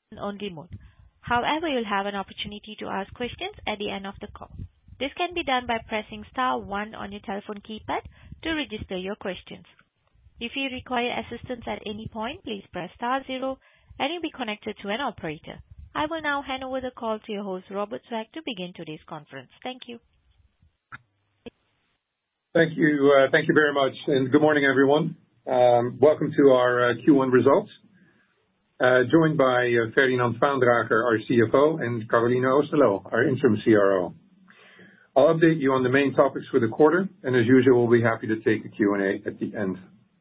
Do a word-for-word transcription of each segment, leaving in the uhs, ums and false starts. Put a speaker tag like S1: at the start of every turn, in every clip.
S1: only mode. However, you'll have an opportunity to ask questions at the end of the call. This can be done by pressing star one on your telephone keypad to register your questions. If you require assistance at any point, please press star zero and you'll be connected to an operator. I will now hand over the call to your host, Robert Swaak, to begin today's conference. Thank you.
S2: Thank you. Uh, thank you very much, and good morning, everyone. Um, welcome to our uh, Q one results. Uh, joined by uh, Ferdinand Vaandrager, our C F O, and Caroline Oosterloo, our interim C R O. I'll update you on the main topics for the quarter, and as usual, we'll be happy to take a Q and A at the end.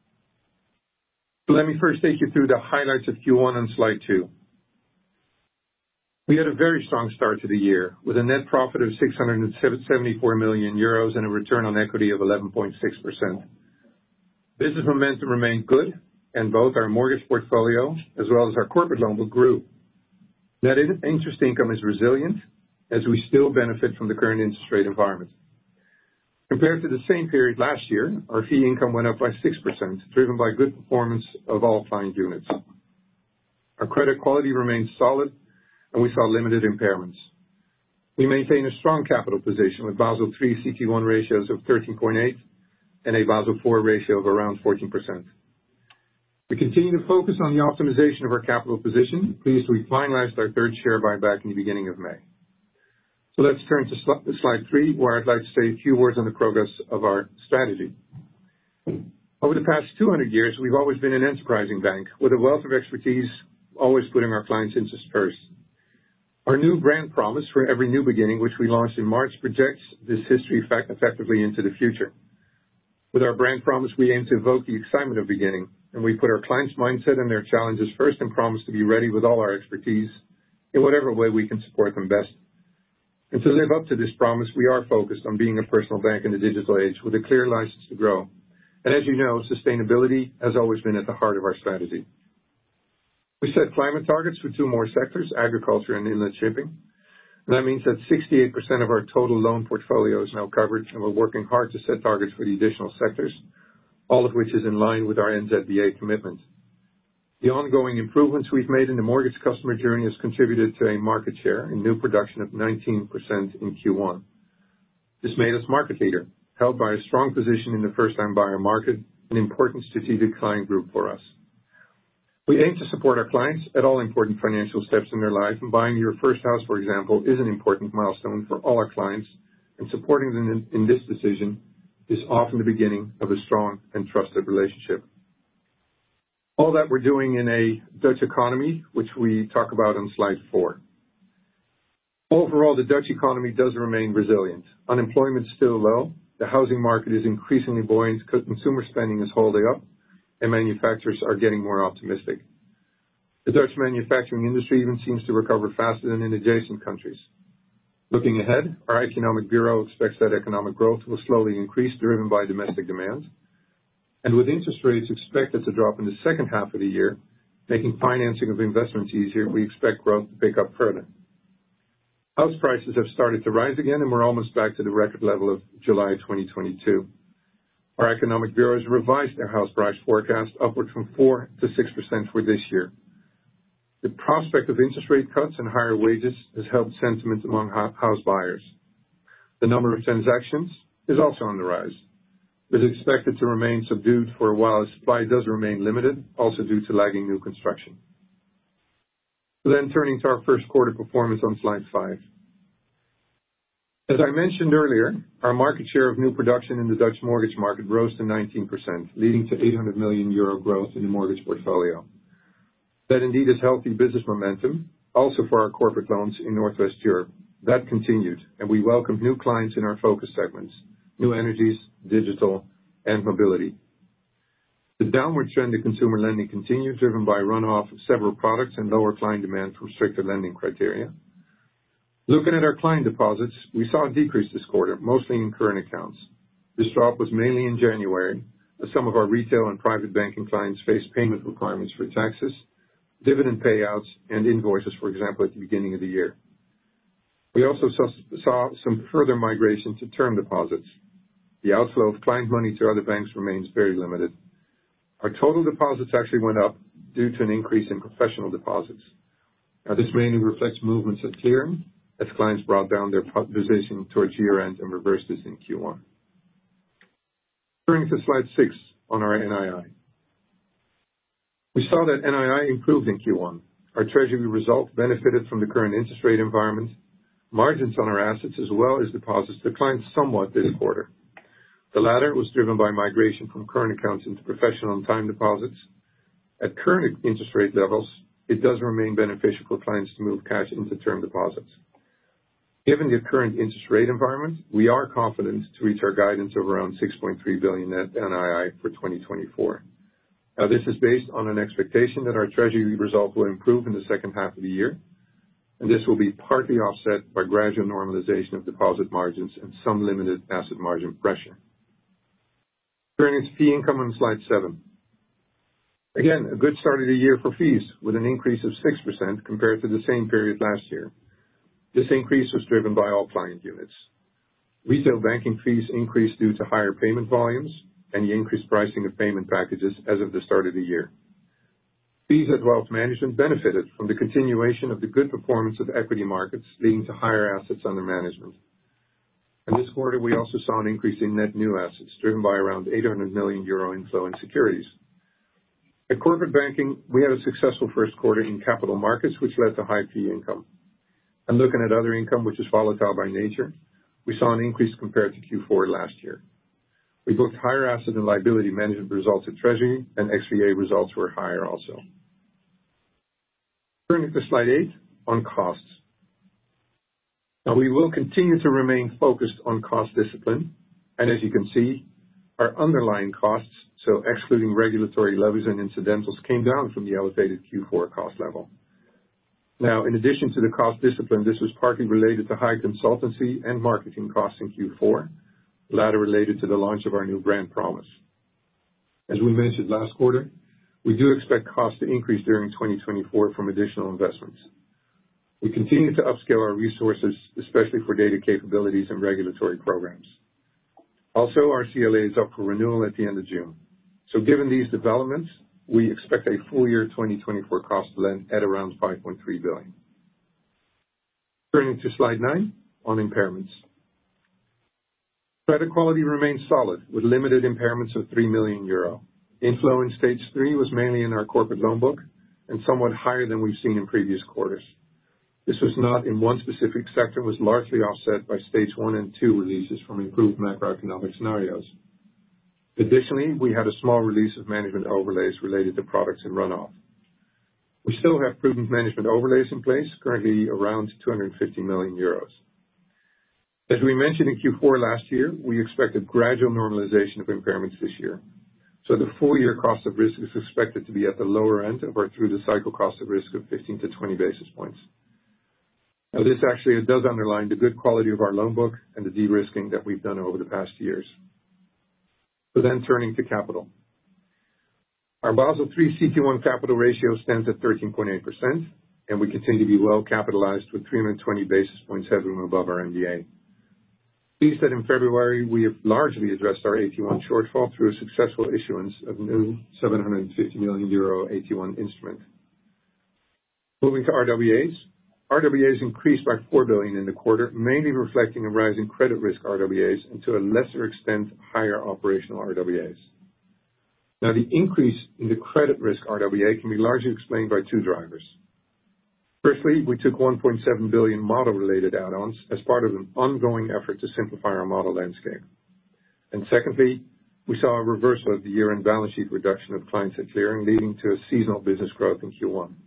S2: So let me first take you through the highlights of Q one on slide two. We had a very strong start to the year, with a net profit of six hundred seventy-four million euros and a return on equity of eleven point six percent. Business momentum remained good, and both our mortgage portfolio as well as our corporate loan book grew. Net interest income is resilient, as we still benefit from the current interest rate environment. Compared to the same period last year, our fee income went up by six percent, driven by good performance of all client units. Our credit quality remains solid, and we saw limited impairments. We maintain a strong capital position with Basel three C T one ratios of thirteen point eight and a Basel four ratio of around fourteen percent. We continue to focus on the optimization of our capital position. Pleased we finalized our third share buyback in the beginning of May. So let's turn to sl- slide three, where I'd like to say a few words on the progress of our strategy. Over the past two hundred years, we've always been an enterprising bank with a wealth of expertise, always putting our clients' interests first. Our new brand promise for every new beginning, which we launched in March, projects this history fact effectively into the future. With our brand promise, we aim to evoke the excitement of beginning, and we put our clients' mindset and their challenges first and promise to be ready with all our expertise in whatever way we can support them best. And to live up to this promise, we are focused on being a personal bank in the digital age with a clear license to grow. And as you know, sustainability has always been at the heart of our strategy. We set climate targets for two more sectors, agriculture and inland shipping. And that means that sixty-eight percent of our total loan portfolio is now covered, and we're working hard to set targets for the additional sectors, all of which is in line with our N Z B A commitment. The ongoing improvements we've made in the mortgage customer journey has contributed to a market share in new production of nineteen percent in Q one. This made us market leader, held by a strong position in the first-time buyer market, an important strategic client group for us. We aim to support our clients at all important financial steps in their life, and buying your first house, for example, is an important milestone for all our clients, and supporting them in, in this decision is often the beginning of a strong and trusted relationship. All that we're doing in a Dutch economy, which we talk about on slide four. Overall, the Dutch economy does remain resilient. Unemployment is still low, the housing market is increasingly buoyant, consumer spending is holding up, and manufacturers are getting more optimistic. The Dutch manufacturing industry even seems to recover faster than in adjacent countries. Looking ahead, our Economic Bureau expects that economic growth will slowly increase, driven by domestic demand. And with interest rates expected to drop in the second half of the year, making financing of investments easier, we expect growth to pick up further. House prices have started to rise again, and we're almost back to the record level of July twenty twenty-two. Our Economic Bureau has revised their house price forecast upward from four to six percent for this year. The prospect of interest rate cuts and higher wages has helped sentiment among house buyers. The number of transactions is also on the rise. It is expected to remain subdued for a while as supply does remain limited, also due to lagging new construction. Then turning to our first quarter performance on slide five. As I mentioned earlier, our market share of new production in the Dutch mortgage market rose to nineteen percent, leading to eight hundred million euro growth in the mortgage portfolio. That indeed is healthy business momentum, also for our corporate loans in Northwest Europe. That continued, and we welcomed new clients in our focus segments, new energies, digital, and mobility. The downward trend in consumer lending continued, driven by runoff of several products and lower client demand from stricter lending criteria. Looking at our client deposits, we saw a decrease this quarter, mostly in current accounts. This drop was mainly in January, as some of our retail and private banking clients faced payment requirements for taxes, dividend payouts, and invoices, for example, at the beginning of the year. We also saw, saw some further migration to term deposits. The outflow of client money to other banks remains very limited. Our total deposits actually went up due to an increase in professional deposits. Now, this mainly reflects movements at clearing as clients brought down their position towards year-end and reversed this in Q one. Turning to slide six on our N I I. We saw that N I I improved in Q one. Our treasury result benefited from the current interest rate environment. Margins on our assets as well as deposits declined somewhat this quarter. The latter was driven by migration from current accounts into professional and time deposits. At current interest rate levels, it does remain beneficial for clients to move cash into term deposits. Given the current interest rate environment, we are confident to reach our guidance of around six point three billion net N I I for twenty twenty-four. Now, this is based on an expectation that our treasury result will improve in the second half of the year, and this will be partly offset by gradual normalization of deposit margins and some limited asset margin pressure. Turning to fee income on slide seven. Again, a good start of the year for fees, with an increase of six percent compared to the same period last year. This increase was driven by all client units. Retail banking fees increased due to higher payment volumes and the increased pricing of payment packages as of the start of the year. Fees at wealth management benefited from the continuation of the good performance of equity markets, leading to higher assets under management. And this quarter, we also saw an increase in net new assets, driven by around eight hundred million euro inflow in securities. At corporate banking, we had a successful first quarter in capital markets, which led to high fee income. And looking at other income, which is volatile by nature, we saw an increase compared to Q four last year. We booked higher asset and liability management results at Treasury, and X V A results were higher also. Turning to slide eight on costs. Now, we will continue to remain focused on cost discipline, and as you can see, our underlying costs, so excluding regulatory levies and incidentals, came down from the elevated Q four cost level. Now, in addition to the cost discipline, this was partly related to high consultancy and marketing costs in Q four, the latter related to the launch of our new brand promise. As we mentioned last quarter, we do expect costs to increase during twenty twenty-four from additional investments. We continue to upscale our resources, especially for data capabilities and regulatory programs. Also, our C L A is up for renewal at the end of June. So given these developments, we expect a full year twenty twenty-four cost to land at around five point three billion. Turning to slide nine on impairments. Credit quality remains solid, with limited impairments of three million euro. Inflow in stage three was mainly in our corporate loan book and somewhat higher than we've seen in previous quarters. This was not in one specific sector, was largely offset by stage one and two releases from improved macroeconomic scenarios. Additionally, we had a small release of management overlays related to products in runoff. We still have prudent management overlays in place, currently around two hundred fifty million euros. As we mentioned in Q four last year, we expect a gradual normalization of impairments this year. So the full year cost of risk is expected to be at the lower end of our through the cycle cost of risk of fifteen to twenty basis points. Now, this actually does underline the good quality of our loan book and the de-risking that we've done over the past years. So then turning to capital. Our Basel three C T one capital ratio stands at thirteen point eight percent, and we continue to be well capitalized with three hundred twenty basis points headroom above our M D A. Pleased that in February, we have largely addressed our A T one shortfall through a successful issuance of new seven hundred fifty million euro A T one instrument. Moving to R W As. R W As increased by four billion in the quarter, mainly reflecting a rise in credit risk R W As and to a lesser extent, higher operational R W As. Now, the increase in the credit risk R W A can be largely explained by two drivers. Firstly, we took one point seven billion model-related add-ons as part of an ongoing effort to simplify our model landscape. And secondly, we saw a reversal of the year-end balance sheet reduction of clients at clearing, leading to a seasonal business growth in Q one.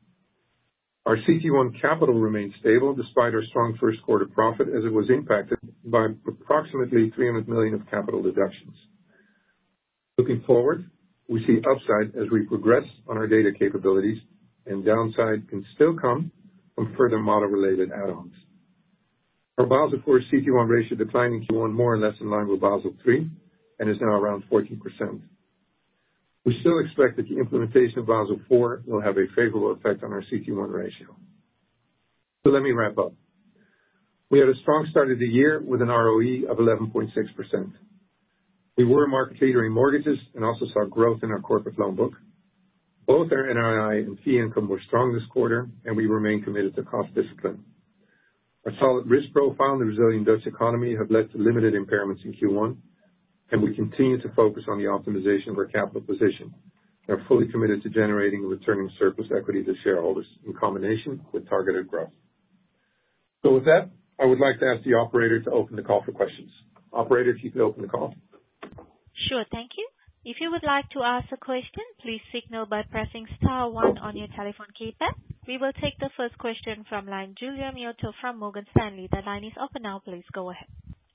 S2: Our C T one capital remained stable despite our strong first quarter profit, as it was impacted by approximately three hundred million of capital deductions. Looking forward, we see upside as we progress on our data capabilities, and downside can still come from further model-related add-ons. Our Basel four C T one ratio declined in Q one more or less in line with Basel three and is now around fourteen percent. We still expect that the implementation of Basel four will have a favorable effect on our C T one ratio. So let me wrap up. We had a strong start of the year with an R O E of eleven point six percent. We were a market leader in mortgages and also saw growth in our corporate loan book. Both our N I I and fee income were strong this quarter, and we remain committed to cost discipline. Our solid risk profile and the resilient Dutch economy have led to limited impairments in Q one, and we continue to focus on the optimization of our capital position and are fully committed to generating and returning surplus equity to shareholders in combination with targeted growth. So with that, I would like to ask the operator to open the call for questions. Operator, if you could open the call.
S1: Sure, thank you. If you would like to ask a question, please signal by pressing star one on your telephone keypad. We will take the first question from line Giulia Miotto from Morgan Stanley. The line is open now. Please go ahead.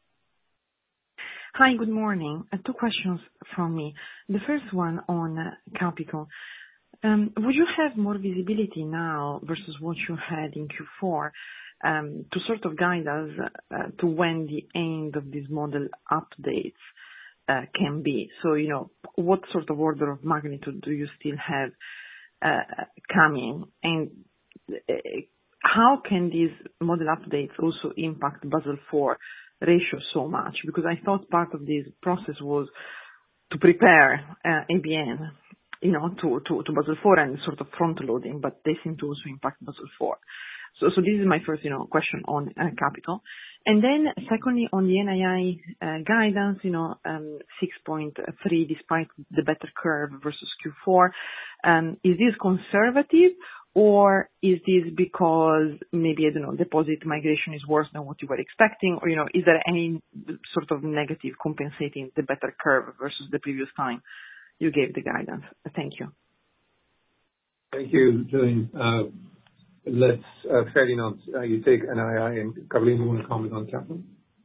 S3: Hi, good morning. Uh, two questions from me. The first one on uh, capital. Um, would you have more visibility now versus what you had in Q four um, to sort of guide us uh, to when the end of these model updates uh, can be? So, you know, what sort of order of magnitude do you still have uh, coming? And uh, how can these model updates also impact Basel four ratio so much? Because I thought part of this process was to prepare uh, A B N, you know, to, to, to Basel four and sort of front loading, but they seem to also impact Basel four. So, so this is my first, you know, question on uh, capital. And then secondly, on the N I I uh, guidance, you know, um, six point three despite the better curve versus Q four, um, is this conservative? Or is this because maybe, I don't know, deposit migration is worse than what you were expecting? Or, you know, is there any sort of negative compensating the better curve versus the previous time you gave the guidance? Thank you.
S2: Thank you, Julian. Uh, let's, uh, Ferdinand, uh, you take N I I, and Caroline, you want to comment on capital?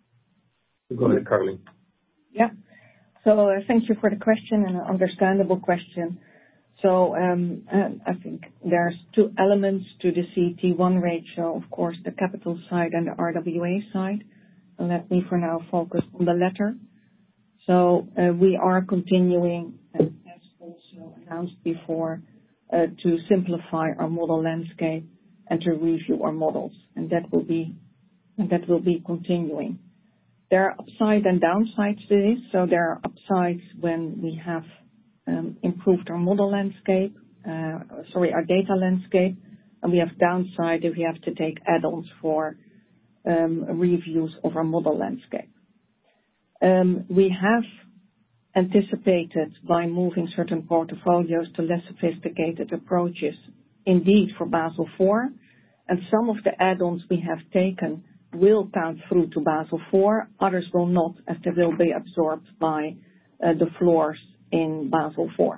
S2: Go ahead, Caroline.
S4: Yeah. So uh, thank you for the question, and an understandable question. So um, I think there's two elements to the C E T one ratio, of course, the capital side and the R W A side. And let me for now focus on the latter. So uh, we are continuing, as also announced before, uh, to simplify our model landscape and to review our models, and that will be and that will be continuing. There are upside and downsides to this. So there are upsides when we have Um, improved our model landscape, uh, sorry, our data landscape, and we have downside if we have to take add-ons for um, reviews of our model landscape. Um, we have anticipated by moving certain portfolios to less sophisticated approaches, indeed for Basel four, and some of the add-ons we have taken will count through to Basel four, others will not, as they will be absorbed by uh, the floors in Basel four.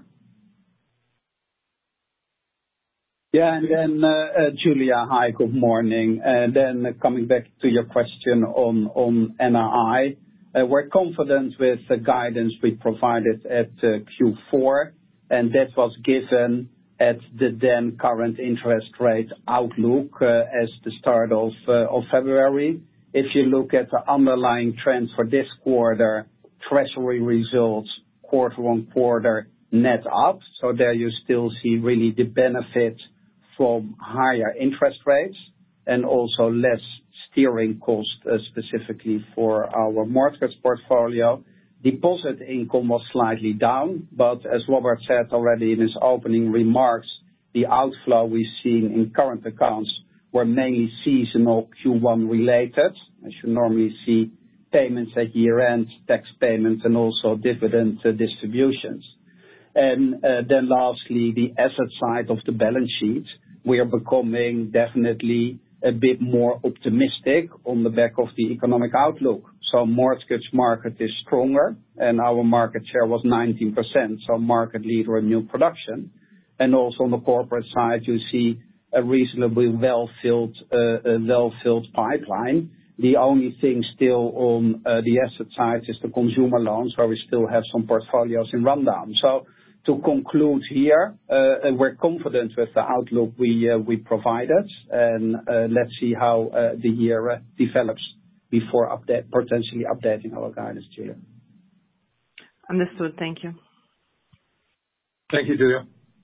S5: Yeah, and then, uh, uh, Julia, hi, good morning. And then uh, coming back to your question on, on N I I, uh, we're confident with the guidance we provided at uh, Q four, and that was given at the then current interest rate outlook uh, as the start of, uh, of February. If you look at the underlying trends for this quarter, treasury results, quarter-on-quarter net up. So there you still see really the benefit from higher interest rates and also less steering cost, uh, specifically for our mortgage portfolio. Deposit income was slightly down, but as Robert said already in his opening remarks, the outflow we've seen in current accounts were mainly seasonal Q one related, as you normally see payments at year-end, tax payments, and also dividend uh, distributions. And uh, then lastly, the asset side of the balance sheet, we are becoming definitely a bit more optimistic on the back of the economic outlook. So mortgage market is stronger, and our market share was nineteen percent, so market leader in new production. And also on the corporate side, you see a reasonably well-filled, uh, a well-filled pipeline. The only thing still on uh, the asset side is the consumer loans, where we still have some portfolios in rundown. So to conclude here, uh, we're confident with the outlook we uh, we provided, and uh, let's see how uh, the year uh, develops before update, potentially updating our guidance, Julia.
S3: Understood. Thank you.
S2: Thank you, Julia.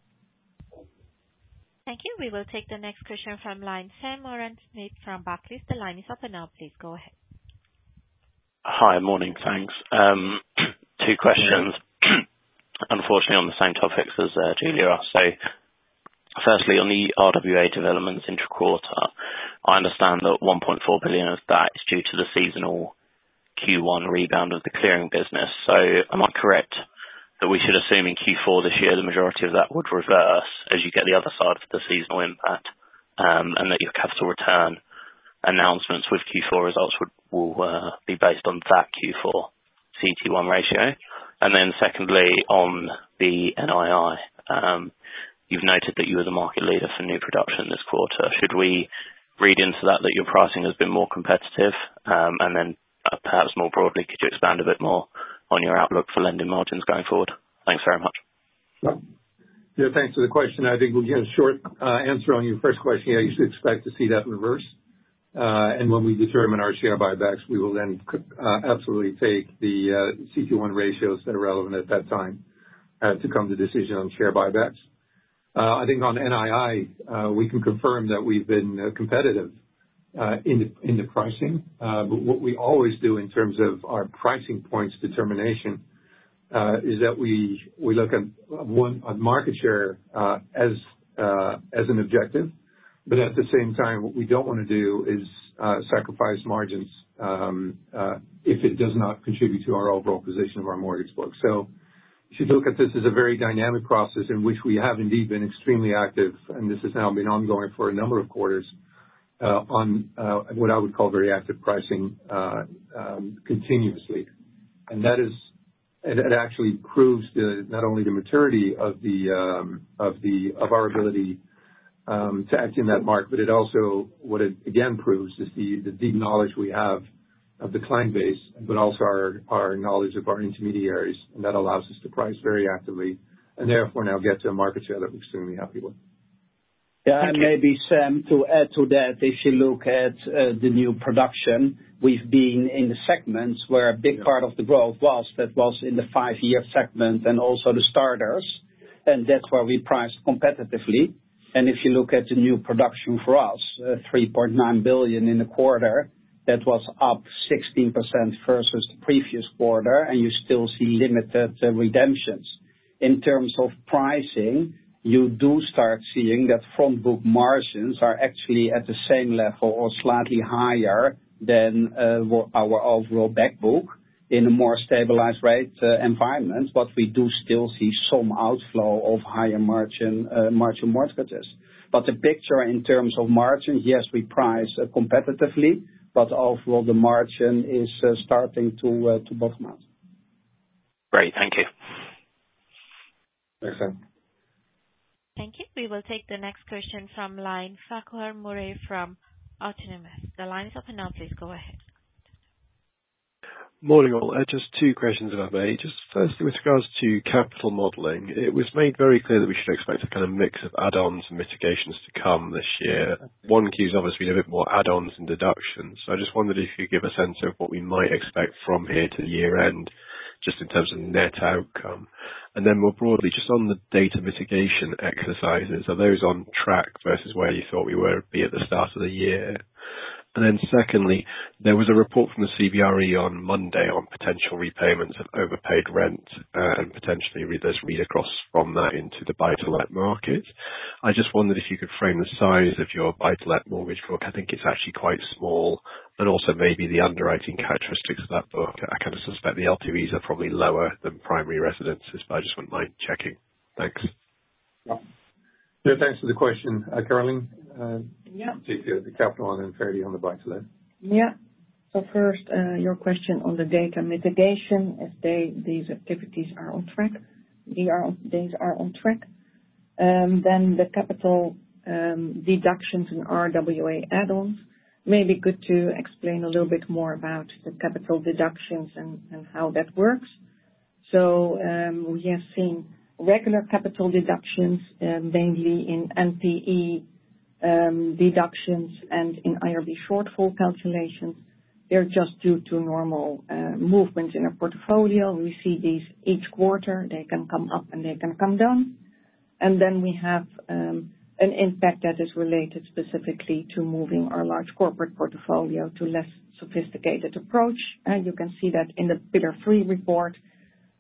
S1: Thank you. We will take the next question from line Sam Moran-Smith from Barclays. The line is open now. Please go ahead.
S6: Hi. Morning. Thanks. Um, two questions. unfortunately, on the same topics as uh, Julia. So, firstly, on the R W A developments intra-quarter, I understand that one point four billion of that is due to the seasonal Q one rebound of the clearing business. So, am I correct that we should assume in Q four this year the majority of that would reverse as you get the other side of the seasonal impact, um, and that your capital return announcements with Q four results would will uh, be based on that Q four C E T one ratio? And then secondly, on the N I I, um, you've noted that you were the market leader for new production this quarter. Should we read into that that your pricing has been more competitive? Um, and then uh, perhaps more broadly, could you expand a bit more on your outlook for lending margins going forward? Thanks very much.
S2: Yeah, thanks for the question. I think we'll get a short uh, answer on your first question. Yeah, you should expect to see that reverse. Uh, and when we determine our share buybacks, we will then uh, absolutely take the uh, C E T one ratios that are relevant at that time uh, to come to decision on share buybacks. Uh, I think on N I I, uh, we can confirm that we've been uh, competitive uh, in the in the pricing. Uh, but what we always do in terms of our pricing points determination uh, is that we we look at one at market share uh, as uh, as an objective. But at the same time, what we don't want to do is uh, sacrifice margins um, uh, if it does not contribute to our overall position of our mortgage book. So you should look at this as a very dynamic process in which we have indeed been extremely active, and this has now been ongoing for a number of quarters, uh, on uh, what I would call very active pricing uh, um, continuously. And that is, it, it actually proves the, not only the maturity of the um, of the of our ability Um, to act in that market, but it also, what it again proves is the, the deep knowledge we have of the client base, but also our, our knowledge of our intermediaries, and that allows us to price very actively, and therefore now get to a market share that we're extremely happy with.
S5: Yeah, and maybe, Sam, to add to that, if you look at uh, the new production, we've been in the segments where a big part of the growth was, that was in the five-year segment and also the starters, and that's where we priced competitively. And if you look at the new production for us, uh, three point nine billion in the quarter, that was up sixteen percent versus the previous quarter, and you still see limited uh, redemptions. In terms of pricing, you do start seeing that front book margins are actually at the same level or slightly higher than uh, our overall back book in a more stabilized rate uh, environment, but we do still see some outflow of higher margin uh, margin mortgages. But the picture in terms of margins, yes, we price uh, competitively, but overall the margin is uh, starting to uh, to bottom out.
S6: Great, thank you.
S2: Thanks, Sam.
S1: Thank you. We will take the next question from line Farquhar Murray from Autonomous. The line is open now. Please go ahead.
S7: Morning all. Uh, just two questions if I may. Just firstly, with regards to capital modelling, it was made very clear that we should expect a kind of mix of add-ons and mitigations to come this year. one Q is obviously a bit more add-ons and deductions. So I just wondered if you could give a sense of what we might expect from here to the year end, just in terms of net outcome. And then more broadly, just on the data mitigation exercises, are those on track versus where you thought we were be at the start of the year? And then secondly, there was a report from the C B R E on Monday on potential repayments of overpaid rent uh, and potentially re- there's read across from that into the buy-to-let market. I just wondered if you could frame the size of your buy-to-let mortgage book. I think it's actually quite small, and also maybe the underwriting characteristics of that book. I kind of suspect the L T Vs are probably lower than primary residences, but I just wouldn't mind checking. Thanks.
S2: Yeah, yeah thanks for the question. Uh, Caroline? Uh,
S4: Yeah.
S2: Take the, the capital on and Ferdy on the buy-to-let.
S4: Yeah. So first, uh, your question on the data mitigation, if they, these activities are on track. They are, these are on track. Um, then the capital um, deductions and R W A add-ons. Maybe good to explain a little bit more about the capital deductions and, and how that works. So um, we have seen regular capital deductions, uh, mainly in N P E Um, deductions and in I R B shortfall calculations. They're just due to normal uh, movements in our portfolio. We see these each quarter. They can come up and they can come down. And then we have um, an impact that is related specifically to moving our large corporate portfolio to less sophisticated approach. And you can see that in the Pillar three report.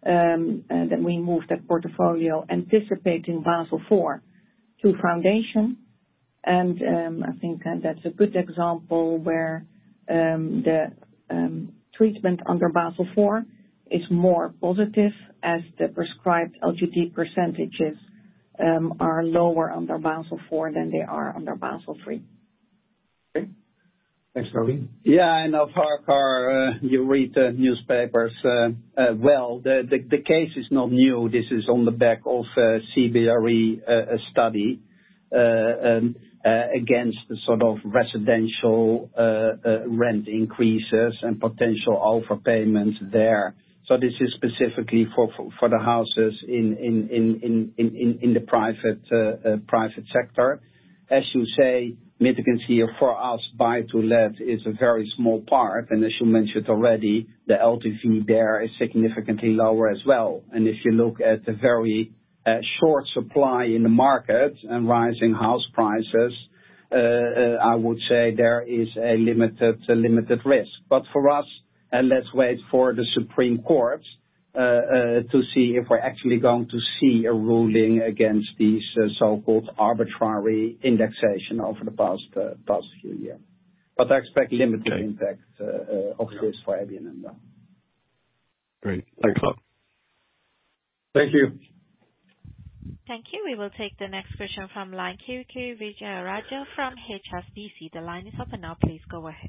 S4: um, uh, then we moved that portfolio anticipating Basel four to foundation. And um, I think uh, that's a good example where um, the um, treatment under Basel four is more positive as the prescribed L G D percentages um, are lower under Basel four than they are under Basel three.
S2: Okay. Thanks, Nobi.
S5: Yeah, and of Farquhar, uh, you read the newspapers uh, uh, well. The, the the case is not new. This is on the back of a C B R E uh, a study uh, um, uh, against the sort of residential uh, uh, rent increases and potential overpayments there. So this is specifically for for, for the houses in in in in in, in the private uh, uh, private sector. As you say, mitigants here for us, buy to let is a very small part, and as you mentioned already, the L T V there is significantly lower as well. And if you look at the very uh, short supply in the market and rising house prices, uh, uh, I would say there is a limited uh, limited risk. But for us, uh, let's wait for the Supreme Court Uh, uh, to see if we're actually going to see a ruling against these uh, so-called arbitrary indexation over the past uh, past few years. But I expect limited
S7: okay.
S5: impact uh, uh, of this for A B N AMRO.
S7: Great. Thanks a lot.
S2: Thank you.
S1: Thank you. We will take the next question from line Kiri Vijayarajah from H S B C. The line is open now. Please go ahead.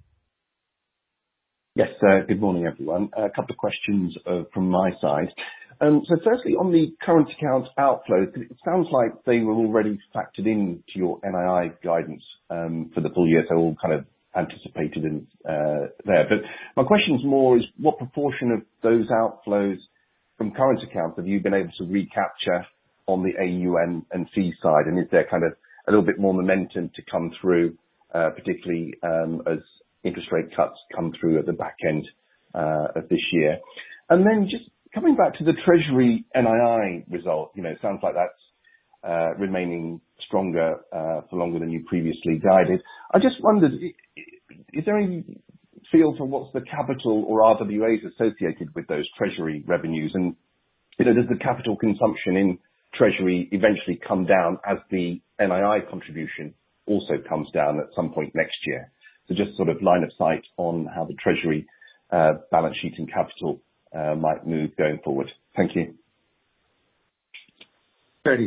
S8: Yes, uh, good morning, everyone. A couple of questions uh, from my side. Um, so firstly, on the current account outflows, it sounds like they were already factored into your N I I guidance um, for the full year, so all kind of anticipated in uh, there. But my question is more is what proportion of those outflows from current accounts have you been able to recapture on the A U M and fee side? And is there kind of a little bit more momentum to come through, uh, particularly um, as interest rate cuts come through at the back end uh, of this year? And then just coming back to the Treasury N I I result, you know, it sounds like that's uh, remaining stronger uh, for longer than you previously guided. I just wondered, is there any feel for what's the capital or R W As associated with those Treasury revenues? And, you know, does the capital consumption in Treasury eventually come down as the N I I contribution also comes down at some point next year? So just sort of line of sight on how the Treasury uh, balance sheet and capital uh, might move going forward. Thank you.
S2: Ferdy.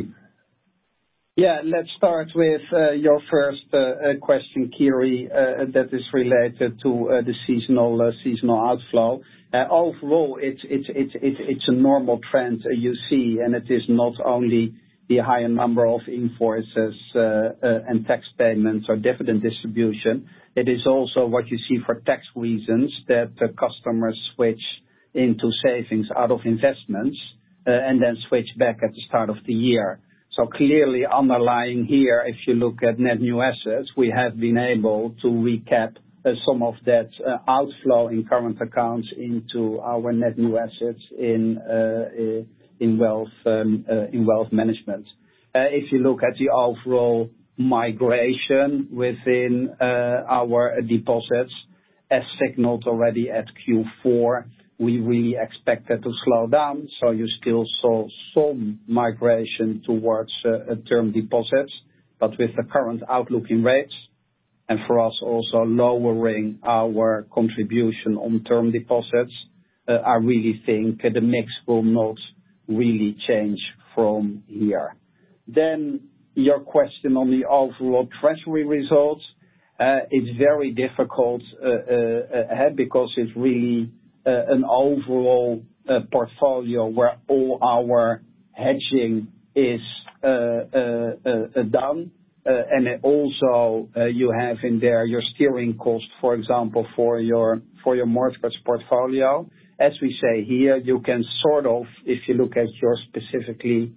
S5: Yeah, let's start with uh, your first uh, question, Kiri, uh, that is related to uh, the seasonal uh, seasonal outflow. Uh, overall, it's it's it's it's it's a normal trend uh, you see, and it is not only the higher number of invoices uh, uh, and tax payments or dividend distribution. It is also what you see for tax reasons that the customers switch into savings out of investments uh, and then switch back at the start of the year. So clearly underlying here, if you look at net new assets, we have been able to recap uh, some of that uh, outflow in current accounts into our net new assets in uh, in wealth um, uh, in wealth management. Uh, if you look at the overall migration within uh, our deposits, as signaled already at Q four, we really expect that to slow down. So you still saw some migration towards uh, term deposits, but with the current outlook in rates, and for us also lowering our contribution on term deposits, uh, I really think the mix will not really change from here. Then your question on the overall Treasury results, uh, it's very difficult uh, uh, uh, because it's really uh, an overall uh, portfolio where all our hedging is uh, uh, uh, done. Uh, and it also uh, you have in there your steering cost, for example, for your for your mortgage portfolio. As we say here, you can sort of, if you look at your specifically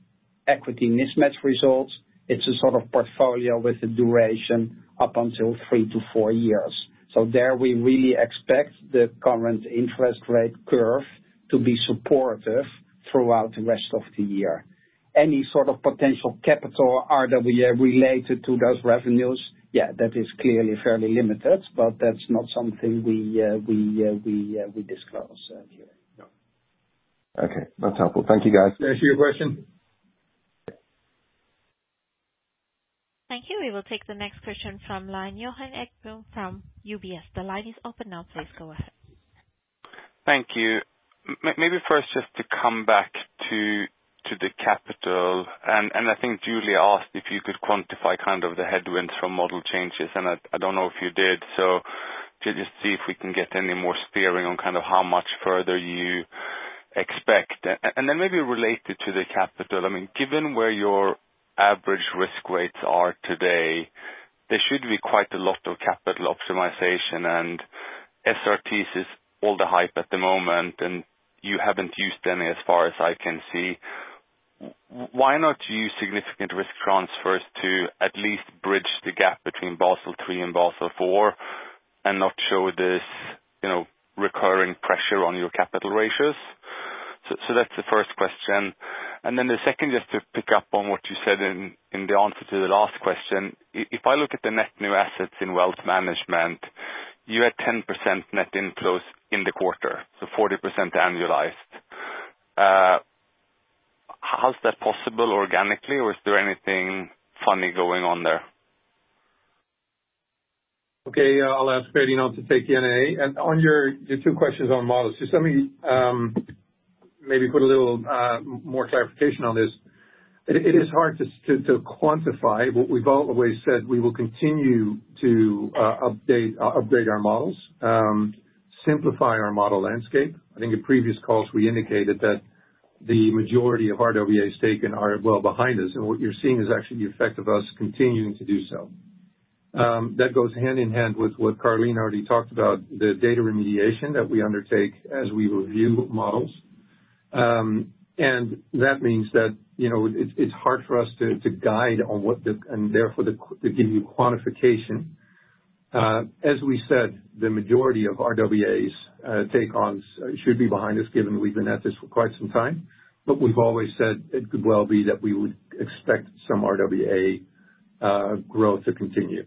S5: equity mismatch results, it's a sort of portfolio with a duration up until three to four years. So there we really expect the current interest rate curve to be supportive throughout the rest of the year. Any sort of potential capital R W A related to those revenues, yeah, that is clearly fairly limited, but that's not something we uh, we uh, we uh, we disclose uh, here.
S8: Okay, that's helpful. Thank you, guys.
S2: Did I answer your question?
S1: Thank you. We will take the next question from line Johan Ekblom from U B S. The line is open now. Please go ahead.
S9: Thank you. M- maybe first just to come back to to the capital, and, and I think Julia asked if you could quantify kind of the headwinds from model changes, and I, I don't know if you did. So to just see if we can get any more steering on kind of how much further you expect. And, and then maybe related to the capital, I mean, given where your average risk weights are today, there should be quite a lot of capital optimization, and S R Ts is all the hype at the moment, and you haven't used any as far as I can see. Why not use significant risk transfers to at least bridge the gap between Basel three and Basel four and not show this, you know, recurring pressure on your capital ratios? So, so that's the first question. And then the second, just to pick up on what you said in, in the answer to the last question, if I look at the net new assets in wealth management, you had ten percent net inflows in the quarter, so forty percent annualized. Uh, how's that possible organically, or is there anything funny going on there?
S2: Okay, uh, I'll ask Ferdinand to take the N A. And on your, your two questions on models, just let me um, maybe put a little uh, more clarification on this. It, it is hard to, to, to quantify. What we've always said, we will continue to uh, update uh, upgrade our models, um, simplify our model landscape. I think in previous calls we indicated that the majority of R W As taken are well behind us, and what you're seeing is actually the effect of us continuing to do so. Um, that goes hand in hand with what Caroline already talked about, the data remediation that we undertake as we review models. Um, and that means that, you know, it, it's hard for us to, to guide on what the, and therefore the, to give you quantification. Uh, as we said, the majority of R W As, uh, take-ons should be behind us, given we've been at this for quite some time. But we've always said it could well be that we would expect some R W A, uh, growth to continue.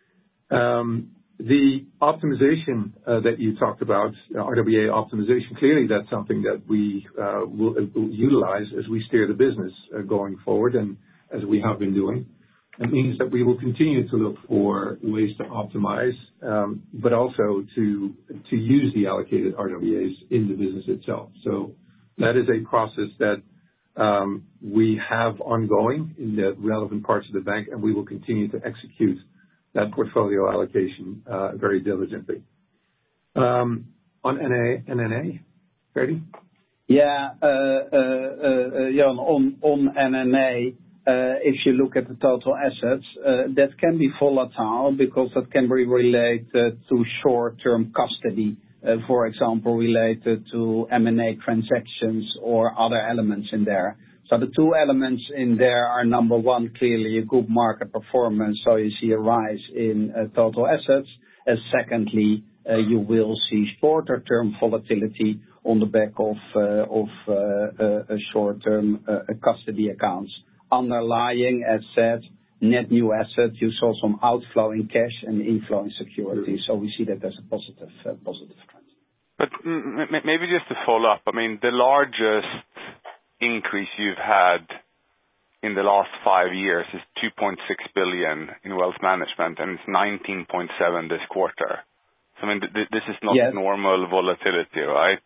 S2: Um, the optimization uh, that you talked about, uh, R W A optimization, clearly that's something that we uh, will, uh, will utilize as we steer the business uh, going forward, and as we have been doing. It means that we will continue to look for ways to optimize, um, but also to to use the allocated R W As in the business itself. So that is a process that um, we have ongoing in the relevant parts of the bank, and we will continue to execute that portfolio allocation uh, very diligently. Um, on N A, N N A, Ferdy?
S5: Yeah, uh, uh, uh, Jan, on, on N N A, uh, if you look at the total assets, uh, that can be volatile because that can be related to short-term custody, uh, for example, related to M and A transactions or other elements in there. So the two elements in there are, number one, clearly a good market performance, so you see a rise in uh, total assets. And secondly, uh, you will see shorter term volatility on the back of uh, of uh, uh, short-term uh, custody accounts. Underlying, as said, net new assets, you saw some outflow in cash and inflow in securities, so we see that as a positive uh, positive trend.
S9: But m- m- maybe just to follow up, I mean, the largest increase you've had in the last five years is two point six billion in wealth management, and it's nineteen point seven this quarter. So, I mean, th- this is not
S5: yes.
S9: normal volatility, right?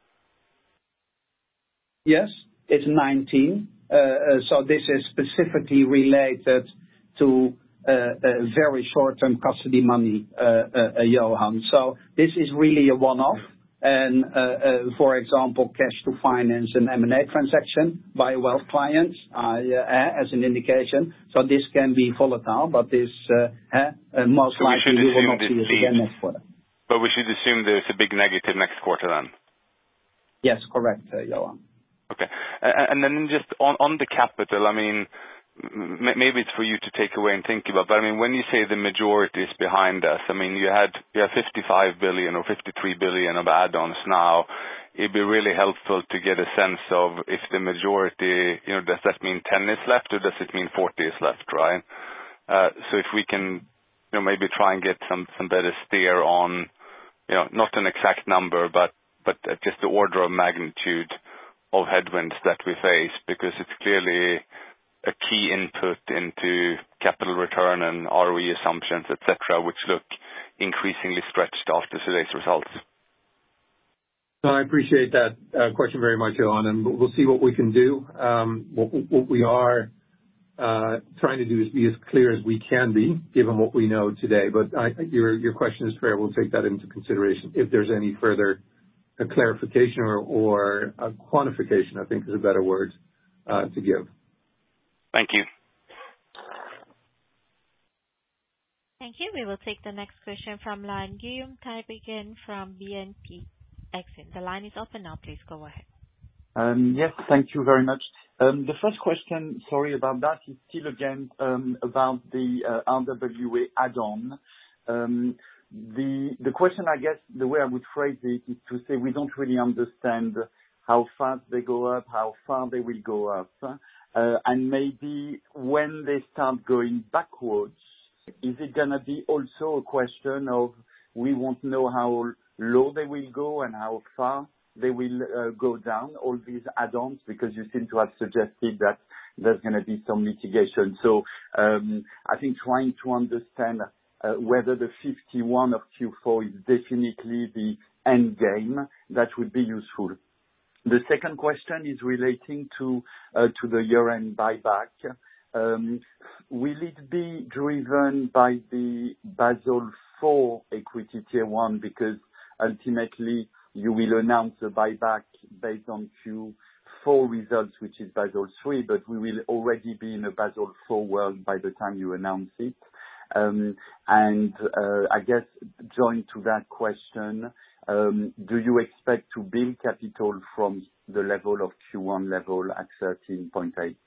S5: Yes, it's nineteen. Uh, uh, so this is specifically related to uh, uh, very short-term custody money, uh, uh, uh, Johan. So this is really a one-off. And, uh, uh, for example, cash to finance an M and A transaction by a wealth client, uh, uh, as an indication. So this can be volatile, but this uh, uh, most
S9: so
S5: likely we will not see it
S9: leads,
S5: again next quarter.
S9: But we should assume there's a big negative next quarter then?
S5: Yes, correct, uh, Johan.
S9: Okay. Uh, and then just on, on the capital, I mean, maybe it's for you to take away and think about, but I mean, when you say the majority is behind us, I mean, you had you have fifty-five billion or fifty-three billion of add-ons now. It'd be really helpful to get a sense of if the majority, you know, does that mean ten is left or does it mean forty is left, right? Uh, so if we can, you know, maybe try and get some, some better steer on, you know, not an exact number, but, but just the order of magnitude of headwinds that we face? Because it's clearly a key input into capital return and R O E assumptions, et cetera, which look increasingly stretched after today's results.
S2: No, I appreciate that uh, question very much, Johan, and we'll see what we can do. Um, what, what we are uh, trying to do is be as clear as we can be, given what we know today. But I, your your question is fair. We'll take that into consideration. If there's any further uh, clarification or, or a quantification, I think is a better word uh, to give.
S9: Thank you.
S1: Thank you. We will take the next question from line Guillaume Tiberghien from B N P Exane. The line is open now. Please go ahead.
S10: Um, yes, thank you very much. Um, the first question, sorry about that, is still again um, about the uh, R W A add-on. Um, the the question, I guess, the way I would phrase it is to say we don't really understand how fast they go up, how far they will go up, uh, and maybe when they start going backwards, is it going to be also a question of we won't know how low they will go and how far they will uh, go down, all these add-ons, because you seem to have suggested that there's going to be some mitigation. So um, I think trying to understand uh, whether the fifty-one of Q four is definitely the end game, that would be useful. The second question is relating to uh, to the year-end buyback. Um, will it be driven by the Basel four equity tier one, because ultimately you will announce a buyback based on Q four results, which is Basel three, but we will already be in a Basel four world by the time you announce it. Um, and uh, I guess joined to that question, um, do you expect to build capital from the level of Q one level at thirteen point eight?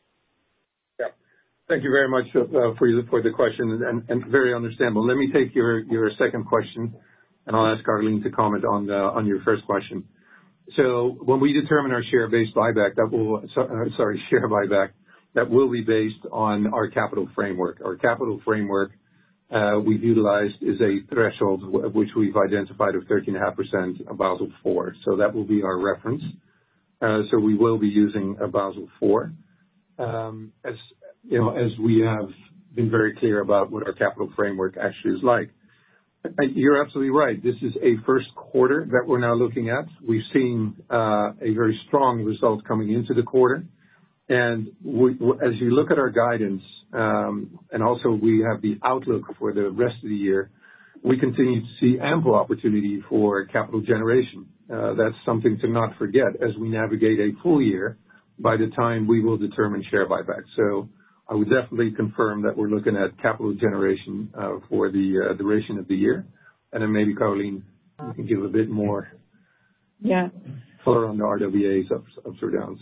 S2: Yeah. Thank you very much uh, for, you, for the question, and, and very understandable. Let me take your, your second question, and I'll ask Caroline to comment on the, on your first question. So when we determine our share-based buyback, that will, so, uh, sorry, share buyback, that will be based on our capital framework. Our capital framework uh, we've utilized is a threshold w- which we've identified of thirteen point five percent of Basel four. So that will be our reference. Uh, so we will be using a Basel four. Um, as you know, as we have been very clear about what our capital framework actually is like. You're absolutely right. This is a first quarter that we're now looking at. We've seen uh, a very strong result coming into the quarter. And we, as you look at our guidance, um, and also we have the outlook for the rest of the year, we continue to see ample opportunity for capital generation. Uh, that's something to not forget as we navigate a full year by the time we will determine share buyback. So I would definitely confirm that we're looking at capital generation uh, for the uh, duration of the year. And then maybe, Caroline, you can give a bit more
S4: yeah.
S2: color on the R W As ups, ups or downs.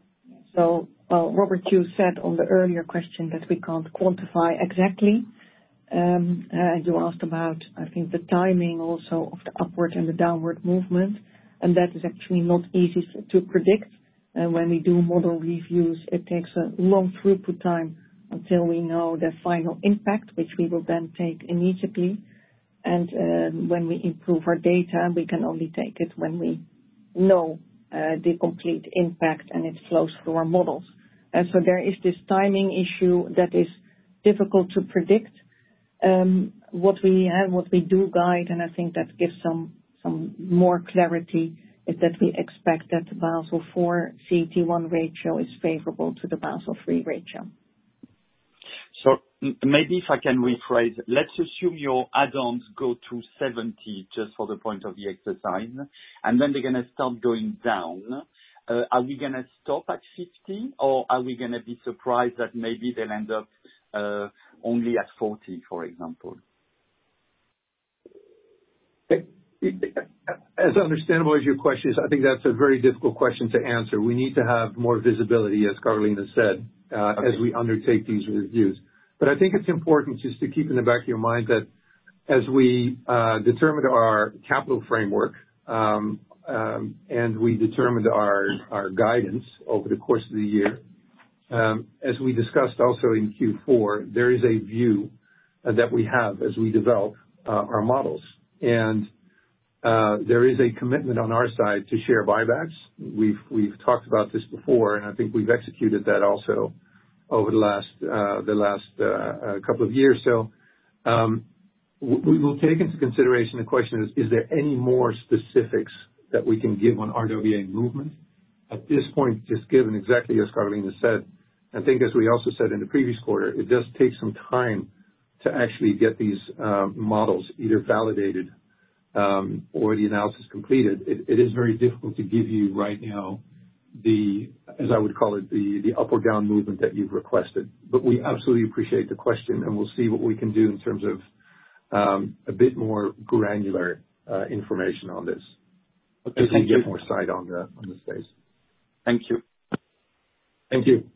S4: So, well, Robert, you said on the earlier question that we can't quantify exactly. Um, uh, you asked about, I think, the timing also of the upward and the downward movement, and that is actually not easy to predict. And when we do model reviews, it takes a long throughput time until we know the final impact, which we will then take immediately. And uh, when we improve our data, we can only take it when we know uh, the complete impact and it flows through our models. And so there is this timing issue that is difficult to predict. Um, what we have, what we do guide, and I think that gives some some more clarity, is that we expect that the Basel four C E T one ratio is favorable to the Basel three ratio.
S10: So maybe if I can rephrase, let's assume your add-ons go to seventy just for the point of the exercise, and then they're going to start going down. Uh, are we going to stop at fifty, or are we going to be surprised that maybe they'll end up uh, only at forty, for example?
S2: As understandable as your question is, I think that's a very difficult question to answer. We need to have more visibility, as Carolina said, uh, okay. as we undertake these reviews. But I think it's important just to keep in the back of your mind that as we uh, determined our capital framework um, um, and we determined our, our guidance over the course of the year, um, as we discussed also in Q four, there is a view uh, that we have as we develop uh, our models. And Uh, there is a commitment on our side to share buybacks. We've we've talked about this before, and I think we've executed that also over the last uh, the last uh, uh, couple of years. So um, we will take into consideration the question is: is there any more specifics that we can give on R W A movement at this point? Just given exactly as Carolina said, I think as we also said in the previous quarter, it does take some time to actually get these uh, models either validated. Um, or the analysis completed, it, it is very difficult to give you right now the, as I would call it, the, the up or down movement that you've requested. But we absolutely appreciate the question, and we'll see what we can do in terms of um, a bit more granular uh, information on this.
S10: Okay,
S2: as
S10: thank
S2: we
S10: you.
S2: get more sight on the on the space.
S10: Thank you.
S2: Thank you.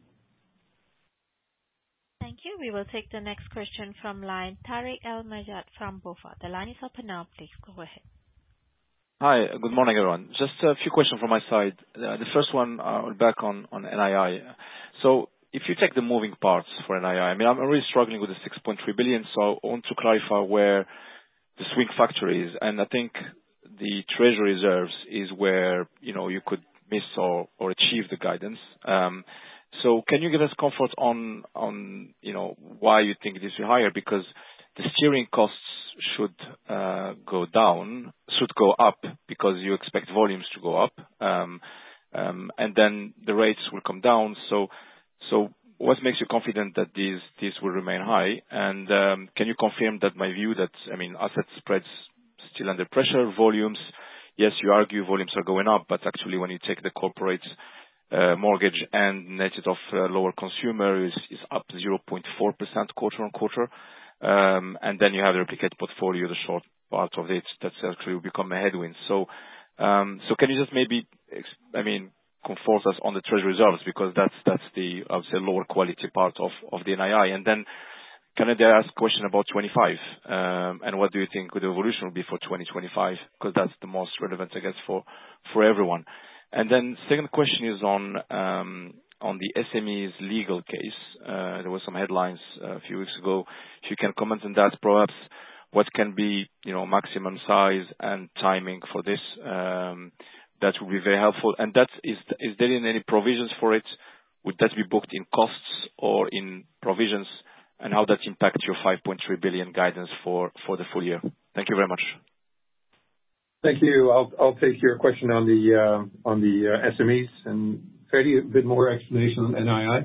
S1: Thank you. We will take the next question from line Tarik El Mejjad from BofA. The line is open now. Please go ahead.
S11: Hi. Good morning, everyone. Just a few questions from my side. Uh, the first one, uh, back on, on N I I. So if you take the moving parts for N I I, I mean, I'm really struggling with the six point three billion, so I want to clarify where the swing factor is. And I think the treasury reserves is where, you know, you could miss or, or achieve the guidance. Um, So can you give us comfort on, on you know, why you think this is higher? Because the steering costs should uh go down, should go up because you expect volumes to go up. Um um And then the rates will come down. So so what makes you confident that these these will remain high? And um can you confirm that my view that, I mean, asset spreads still under pressure, volumes, yes, you argue volumes are going up, but actually when you take the corporate Uh, mortgage and netted off uh, lower consumer is, is up zero point four percent quarter on quarter. Um, and then you have the replicated portfolio, the short part of it, that's actually will become a headwind. So, um, so can you just maybe, I mean, comfort us on the treasury reserves, because that's, that's the, I would say, lower quality part of, of the N I I. And then can I ask a question about twenty-five? Um, and what do you think the evolution will be for twenty twenty-five? Because that's the most relevant, I guess, for, for everyone. And then second question is on um, on the S M Es legal case. Uh, there were some headlines uh, a few weeks ago. If you can comment on that, perhaps what can be, you know, maximum size and timing for this, um, that would be very helpful. And that is, is there any provisions for it? Would that be booked in costs or in provisions? And how that impacts your five point three billion guidance for, for the full year? Thank you very much.
S2: Thank you. I'll I'll take your question on the uh, on the uh, S M Es, and Ferdy, a bit more explanation on N I I.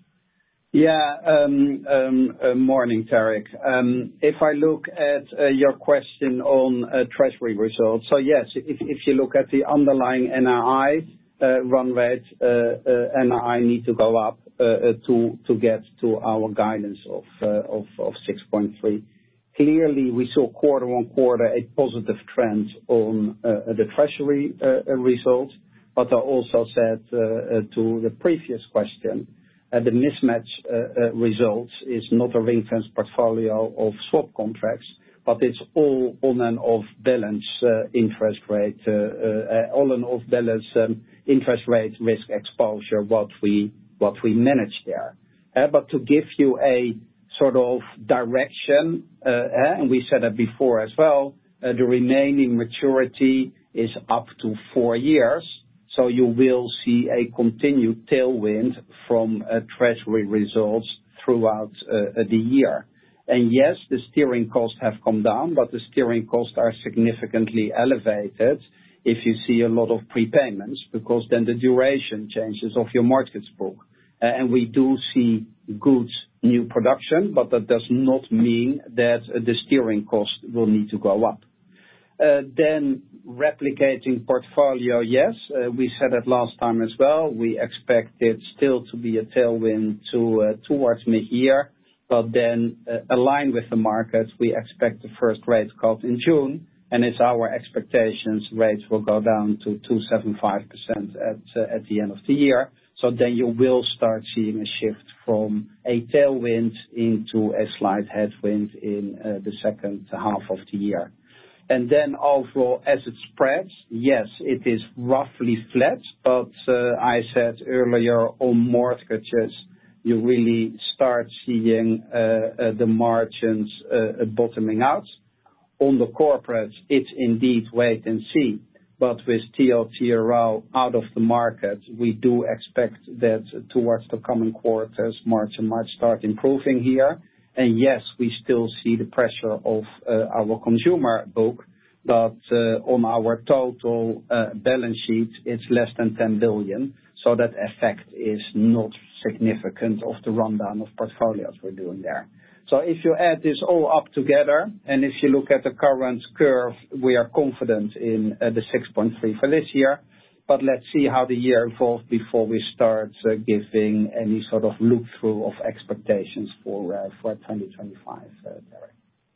S5: Yeah. um, um, uh, Morning, Tarik. Um, If I look at uh, your question on uh, treasury results, so yes, if if you look at the underlying N I I uh, run rate, uh, uh, N I I need to go up uh, uh, to to get to our guidance of uh, of of six point three. Clearly, we saw quarter-on-quarter a positive trend on uh, the treasury uh, result, but I also said uh, uh, to the previous question, uh, the mismatch uh, uh, results is not a ring-fence portfolio of swap contracts, but it's all on and off balance uh, interest rate, uh, uh, all and off balance um, interest rate risk exposure, what we what we manage there. Uh, But to give you a sort of direction, uh, and we said that before as well, uh, the remaining maturity is up to four years, so you will see a continued tailwind from uh, treasury results throughout uh, the year. And yes, the steering costs have come down, but the steering costs are significantly elevated if you see a lot of prepayments, because then the duration changes of your mortgage book. Uh, and we do see good new production, but that does not mean that uh, the steering cost will need to go up. Uh, then replicating portfolio, yes, uh, we said it last time as well. We expect it still to be a tailwind to uh, towards mid-year, but then uh, aligned with the market, we expect the first rate cut in June, and it's our expectations rates will go down to two point seven five percent at uh, at the end of the year. So then you will start seeing a shift from a tailwind into a slight headwind in uh, the second half of the year. And then overall asset spreads, yes, it is roughly flat, but uh, I said earlier on mortgages, you really start seeing uh, uh, the margins uh, bottoming out. On the corporates, it's indeed wait and see. But with T L T R O out of the market, we do expect that towards the coming quarters, margin might start improving here. And yes, we still see the pressure of uh, our consumer book, but uh, on our total uh, balance sheet, it's less than ten billion. So that effect is not significant of the rundown of portfolios we're doing there. So if you add this all up together, and if you look at the current curve, we are confident in uh, the six point three for this year. But let's see how the year evolves before we start uh, giving any sort of look-through of expectations for uh, for twenty twenty-five, uh, Derek.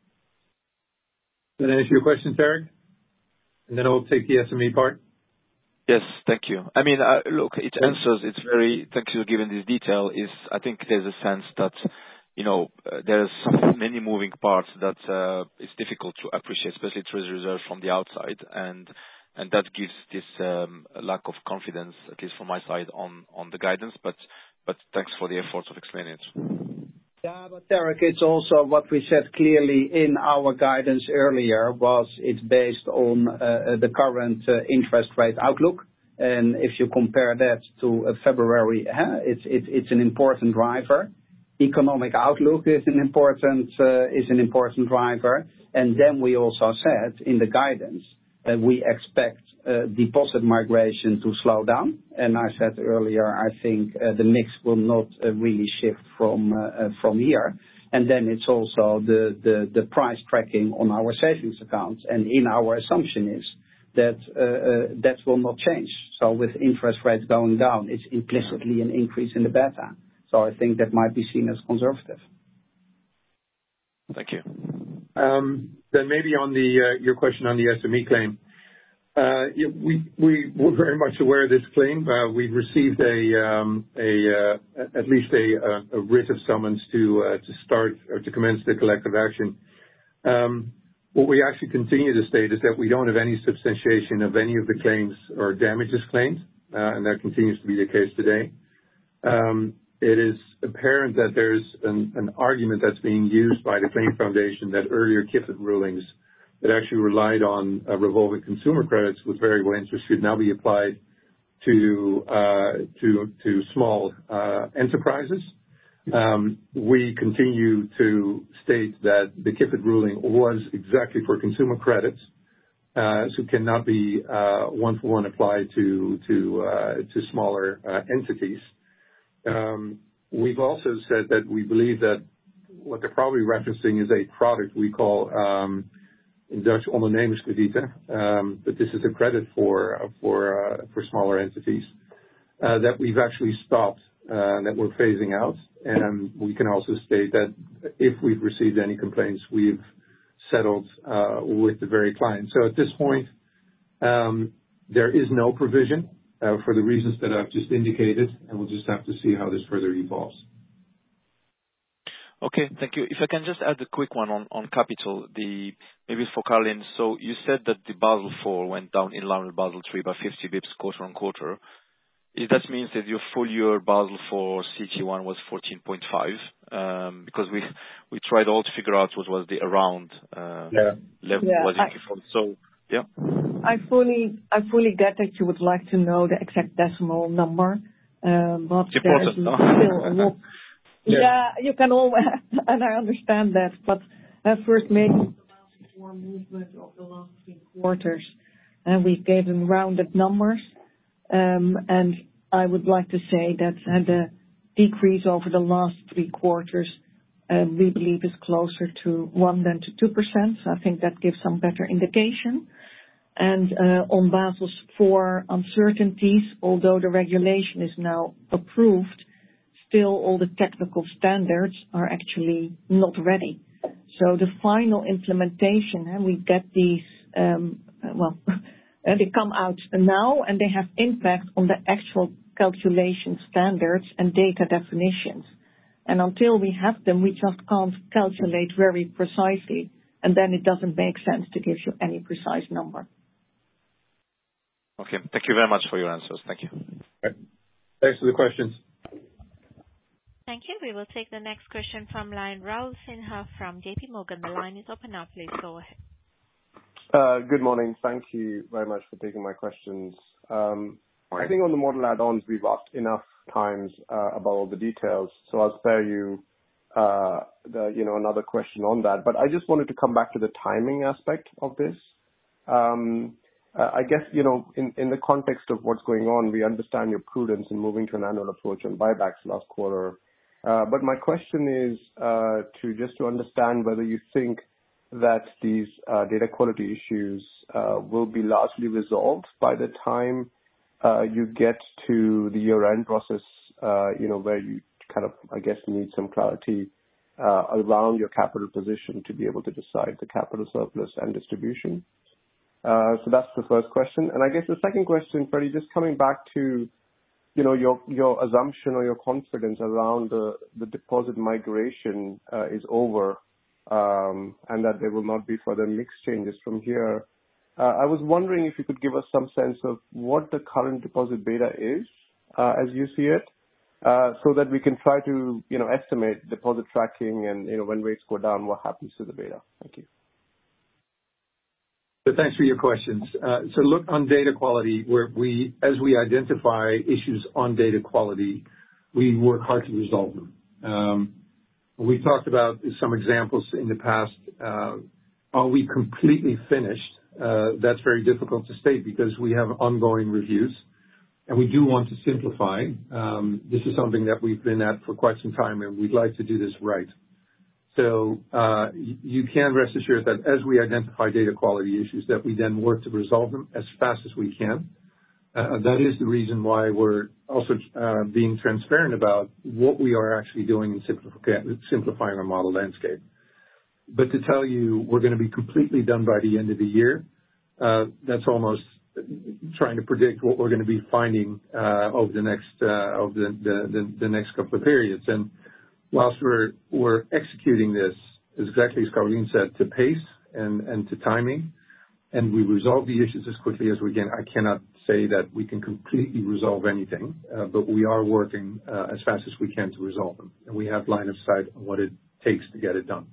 S2: Did that answer your question, Derek? And then I'll take the S M E part.
S11: Yes, thank you. I mean, uh, look, it answers. It's very. Thank you for giving this detail. Is I think there's a sense that, you know, uh, there's many moving parts that uh, it's difficult to appreciate, especially Treasury reserve from the outside, and and that gives this um, lack of confidence, at least from my side, on on the guidance. But but thanks for the efforts of explaining it.
S5: Yeah, but Derek, it's also what we said clearly in our guidance earlier was it's based on uh, the current uh, interest rate outlook. And if you compare that to uh, February, huh, it's it's it's an important driver. Economic outlook is an important uh, is an important driver. And then we also said in the guidance that we expect uh, deposit migration to slow down. And I said earlier, I think uh, the mix will not uh, really shift from uh, uh, from here. And then it's also the, the, the price tracking on our savings accounts. And in our assumption is that uh, uh, that will not change. So with interest rates going down, it's implicitly an increase in the beta. So I think that might be seen as conservative.
S11: Thank you.
S2: Um, then maybe on the uh, your question on the S M E claim. Uh, yeah, we we were very much aware of this claim. Uh, we've received a um, a uh, at least a, a writ of summons to uh, to start or to commence the collective action. Um, what we actually continue to state is that we don't have any substantiation of any of the claims or damages claimed, uh, and that continues to be the case today. Um, it is apparent that there's an, an argument that's being used by the Claim Foundation that earlier Kifid rulings that actually relied on uh, revolving consumer credits with variable interest should now be applied to uh, to to small uh, enterprises. Um, we continue to state that the Kifid ruling was exactly for consumer credits, uh, so cannot be uh, one for one applied to to uh, to smaller uh, entities. Um, we've also said that we believe that what they're probably referencing is a product we call um, in Dutch ondernemerskredieten, um, but this is a credit for uh, for uh, for smaller entities uh, that we've actually stopped, uh, that we're phasing out, and we can also state that if we've received any complaints, we've settled uh, with the very client. So at this point, um, there is no provision uh, for the reasons that I've just indicated, and we'll just have to see how this further evolves.
S11: Okay, thank you. If I can just add a quick one on, on capital, the maybe for Caroline. So you said that the Basel four went down in line with Basel three by fifty bips quarter on quarter. If that means that your full year Basel four C T one was fourteen point five, um, because we we tried all to figure out what was the around uh,
S4: yeah.
S11: level
S4: yeah,
S11: was in default. So yeah,
S4: I fully I fully get that you would like to know the exact decimal number, um, but
S11: it's
S4: there is
S11: important, no?
S4: still a lot. Yeah. yeah, you can always, and I understand that, but uh, first maybe the Basel four movement of the last three quarters, and we gave them rounded numbers. Um, and I would like to say that uh, the decrease over the last three quarters, uh, we believe is closer to one than to two percent. So I think that gives some better indication. And uh, on Basel four uncertainties, although the regulation is now approved, still all the technical standards are actually not ready. So the final implementation, and we get these, um, well, Uh, they come out now, and they have impact on the actual calculation standards and data definitions. And until we have them, we just can't calculate very precisely, and then it doesn't make sense to give you any precise number.
S11: Okay. Thank you very much for your answers. Thank you.
S2: Right. Thanks for the questions.
S1: Thank you. We will take the next question from line Raul Sinha from J P Morgan. The line is open now. Please go ahead.
S12: Uh, Good morning. Thank you very much for taking my questions. Um, I think on the model add-ons, we've asked enough times uh, about all the details, so I'll spare you uh, the, you know, another question on that. But I just wanted to come back to the timing aspect of this. Um, uh, I guess, you know, in in the context of what's going on, we understand your prudence in moving to an annual approach on buybacks last quarter. Uh, But my question is uh, to just to understand whether you think that these uh, data quality issues uh, will be largely resolved by the time uh, you get to the year-end process, uh, you know, where you kind of, I guess, need some clarity uh, around your capital position to be able to decide the capital surplus and distribution. Uh, so that's the first question. And I guess the second question, Freddie, just coming back to, you know, your your assumption or your confidence around the, the deposit migration uh, is over, um, and that there will not be further mix changes from here. Uh, I was wondering if you could give us some sense of what the current deposit beta is, uh, as you see it, uh, so that we can try to, you know, estimate deposit tracking and, you know, when rates go down, what happens to the beta. Thank you.
S2: So thanks for your questions. Uh, so look, on data quality, where we, as we identify issues on data quality, we work hard to resolve them. Um, we talked about some examples in the past. Uh, are we completely finished? Uh, that's very difficult to state because we have ongoing reviews, and we do want to simplify. Um, this is something that we've been at for quite some time, and we'd like to do this right. So uh, you can rest assured that as we identify data quality issues, that we then work to resolve them as fast as we can. Uh, that is the reason why we're also uh, being transparent about what we are actually doing in simplify- simplifying our model landscape. But to tell you we're going to be completely done by the end of the year, uh, that's almost trying to predict what we're going to be finding uh, over the next uh, over the, the, the, the next couple of periods. And whilst we're we're executing this exactly as Caroline said, to pace and, and to timing, and we resolve the issues as quickly as we can, I cannot say that we can completely resolve anything, uh, but we are working uh, as fast as we can to resolve them, and we have line of sight on what it takes to get it done.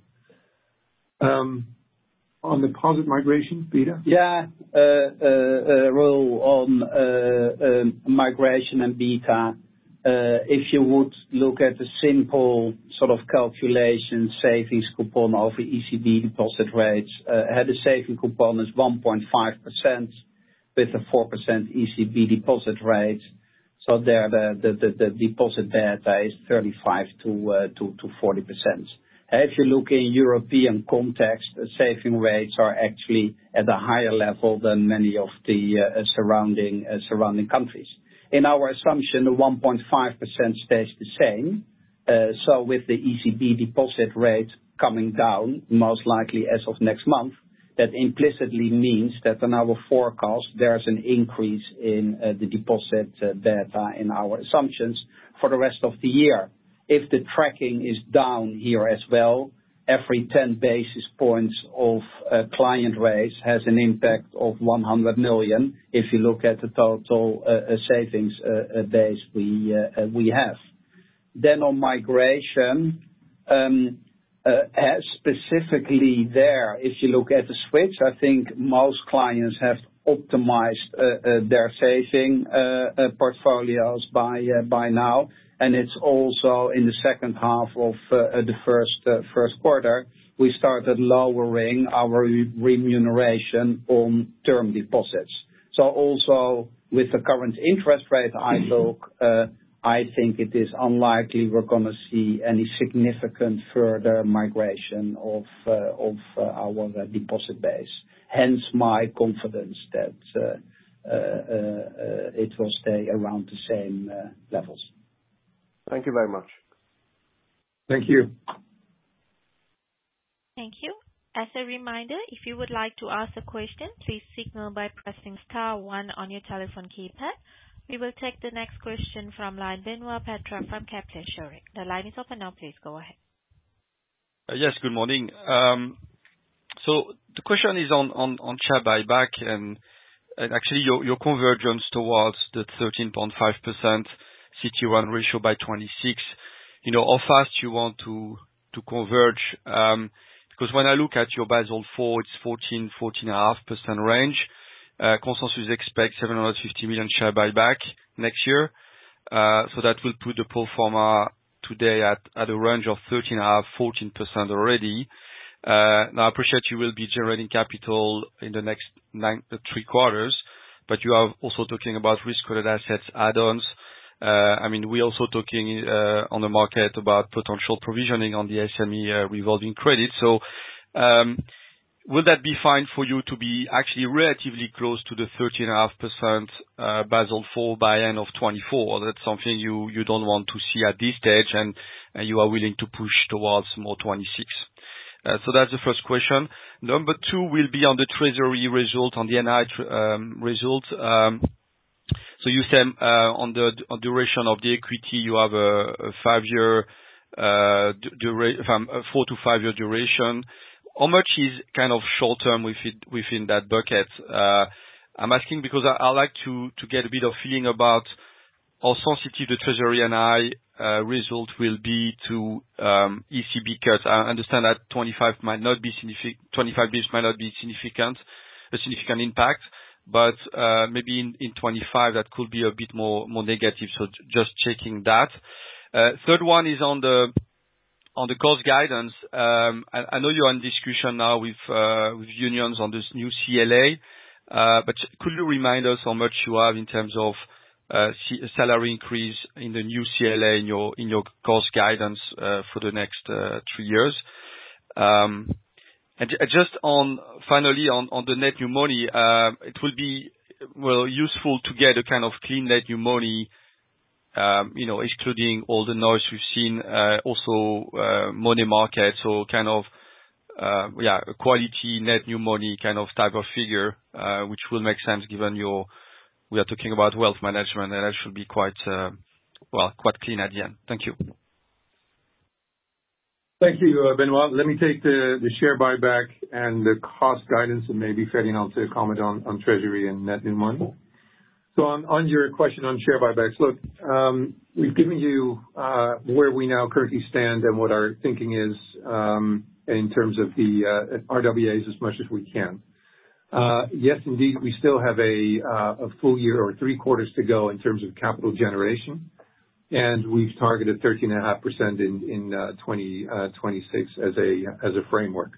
S2: Um, on deposit migration, Peter?
S5: Yeah, uh, uh, uh, Raul, on uh, um, migration and beta, uh, if you would look at a simple sort of calculation, savings coupon over E C B deposit rates, uh, had a saving coupon is one point five percent with a four percent E C B deposit rate. So there the, the, the, the deposit beta is thirty-five to forty percent. If you look in European context, uh, saving rates are actually at a higher level than many of the uh, surrounding uh, surrounding countries. In our assumption, the one point five percent stays the same. Uh, so with the E C B deposit rate coming down, most likely as of next month, that implicitly means that in our forecast there's an increase in uh, the deposit uh, beta in our assumptions for the rest of the year. If the tracking is down here as well, every ten basis points of uh, client rates has an impact of one hundred million if you look at the total uh, savings uh, uh, base we uh, uh, we have. Then on migration, um, uh, specifically there, if you look at the switch, I think most clients have optimized uh, uh, their saving uh, uh, portfolios by uh, by now. And it's also in the second half of uh, the first uh, first quarter, we started lowering our re- remuneration on term deposits. So also with the current interest rate outlook, uh, I think it is unlikely we're going to see any significant further migration of uh, of uh, our uh, deposit base. Hence my confidence that uh, uh, uh, it will stay around the same uh, levels.
S12: Thank you very much.
S2: Thank you.
S1: Thank you. As a reminder, if you would like to ask a question, please signal by pressing star one on your telephone keypad. We will take the next question from line Benoit Petra from Kepler Cheuvreux. The line is open now. Please go ahead.
S13: Uh, yes, good morning. Um, so the question is on, on, on share buyback and, and actually your, your convergence towards the thirteen point five percent C T one ratio by twenty-six, you know, how fast you want to to converge, um Because when I look at your Basel four, it's fourteen, fourteen point five percent range. Uh, consensus expects seven hundred fifty million share buyback next year. Uh, so that will put the pro forma today at, at a range of thirteen point five, fourteen percent already. Uh, now I appreciate you will be generating capital in the next nine, uh, three quarters, but you are also talking about risk-weighted assets add-ons. Uh, I mean, we're also talking uh, on the market about potential provisioning on the S M E uh, revolving credit. So, um, will that be fine for you to be actually relatively close to the thirteen point five percent uh, Basel four by end of twenty-four? That's something you you don't want to see at this stage, and and you are willing to push towards more twenty-six. Uh, so that's the first question. Number two will be on the treasury result, on the N I um, result. Um, So you said uh, on the on duration of the equity, you have a, a five-year, uh, dura- a four to five-year duration. How much is kind of short-term within within that bucket? Uh, I'm asking because I, I like to to get a bit of feeling about how sensitive the treasury N I uh, result will be to um, E C B cuts. I understand that twenty-five might not be significant, twenty-five basis points might not be significant, a significant impact. But uh maybe in in twenty-five, that could be a bit more more negative. So just checking that. Uh Third one is on the on the cost guidance. Um I I know you're in discussion now with uh with unions on this new C L A, Uh but could you remind us how much you have in terms of uh salary increase in the new C L A in your in your cost guidance uh for the next uh three years? Um And just on, finally, on on the net new money, uh, it will be, well, useful to get a kind of clean net new money, um, you know, excluding all the noise we've seen, uh, also uh, money market, so kind of, uh, yeah, a quality net new money kind of type of figure, uh, which will make sense given your, we are talking about wealth management, and that should be quite, uh, well, quite clean at the end. Thank you.
S2: Thank you, uh, Benoit. Let me take the the share buyback and the cost guidance, and maybe Ferdinand to comment on on treasury and net new money. So on on your question on share buybacks, look, um we've given you uh where we now currently stand and what our thinking is um in terms of the uh R W As as much as we can. Uh Yes, indeed, we still have a uh a full year or three quarters to go in terms of capital generation. And we've targeted thirteen point five percent in in uh twenty twenty-six as a as a framework.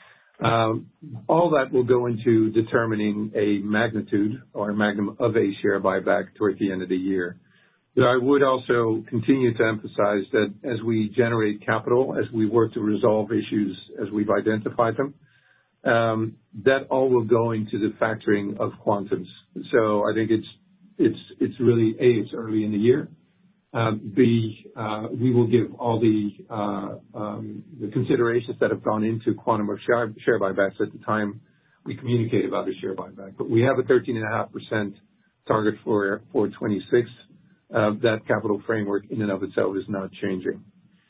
S2: Um All that will go into determining a magnitude or magnum of a share buyback toward the end of the year. But I would also continue to emphasize that as we generate capital, as we work to resolve issues as we've identified them, um that all will go into the factoring of quantums. So I think it's it's it's really, A, it's early in the year. Um, B, uh, we will give all the uh, um, the considerations that have gone into quantum of share, share buybacks at the time we communicate about a share buyback. But we have a thirteen point five percent target for for twenty-six. Uh, that capital framework in and of itself is not changing.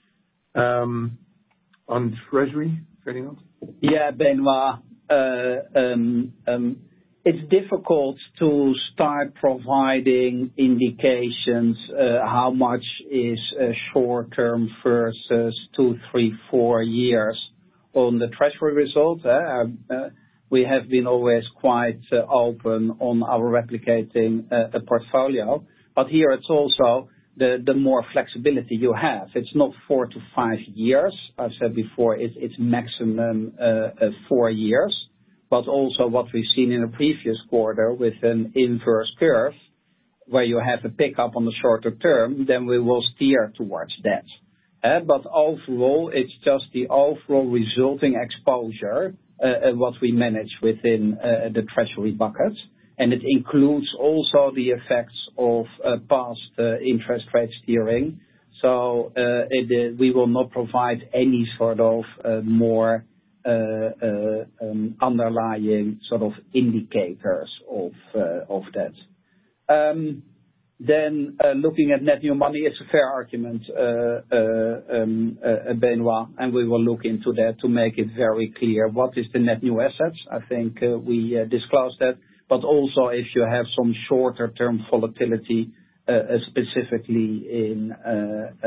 S2: Um, on treasury, Ferdinand?
S5: Yeah, Benoit. Uh, um, um, It's difficult to start providing indications uh, how much is uh, short-term versus two, three, four years on the treasury result. Uh, uh, we have been always quite uh, open on our replicating uh, a portfolio, but here it's also the, the more flexibility you have. It's not four to five years. I've said before, it's, it's maximum uh, uh, four years. But also what we've seen in the previous quarter with an inverse curve, where you have a pickup on the shorter term, then we will steer towards that. Uh, but overall, it's just the overall resulting exposure, uh, what we manage within uh, the treasury bucket. And it includes also the effects of uh, past uh, interest rate steering. So uh, it, uh, we will not provide any sort of uh, more Uh, uh, um, underlying sort of indicators of uh, of that. Um, then uh, looking at net new money, it's a fair argument, uh, uh, um, uh, Benoit, and we will look into that to make it very clear what is the net new assets. I think uh, we uh, disclosed that, but also if you have some shorter term volatility, uh, uh, specifically in uh, uh,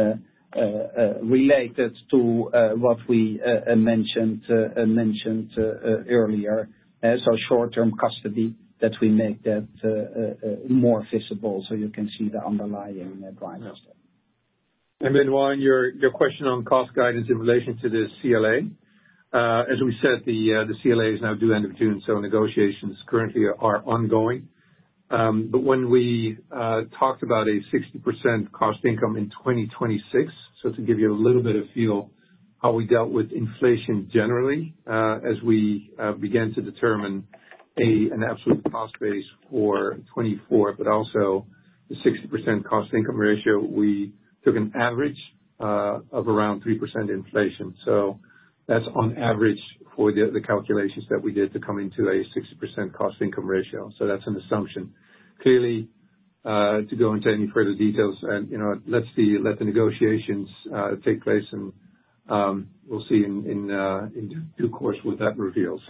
S5: related to what we mentioned earlier. So short-term custody, that we make that more visible so you can see the underlying drivers there.
S2: And Benoit, your question on cost guidance in relation to the C L A. Uh, as we said, the the C L A is now due end of June, so negotiations currently are ongoing. Um, but when we uh, talked about a sixty percent cost income in twenty twenty-six, so to give you a little bit of feel how we dealt with inflation generally, uh, as we uh, began to determine a an absolute cost base for twenty-four, but also the sixty percent cost income ratio, we took an average uh, of around three percent inflation. So that's on average for the, the calculations that we did to come into a sixty percent cost income ratio. So that's an assumption. Clearly, uh, to go into any further details, and you know, let's see, let the negotiations uh, take place, and um, we'll see in in, uh, in due course what that reveals.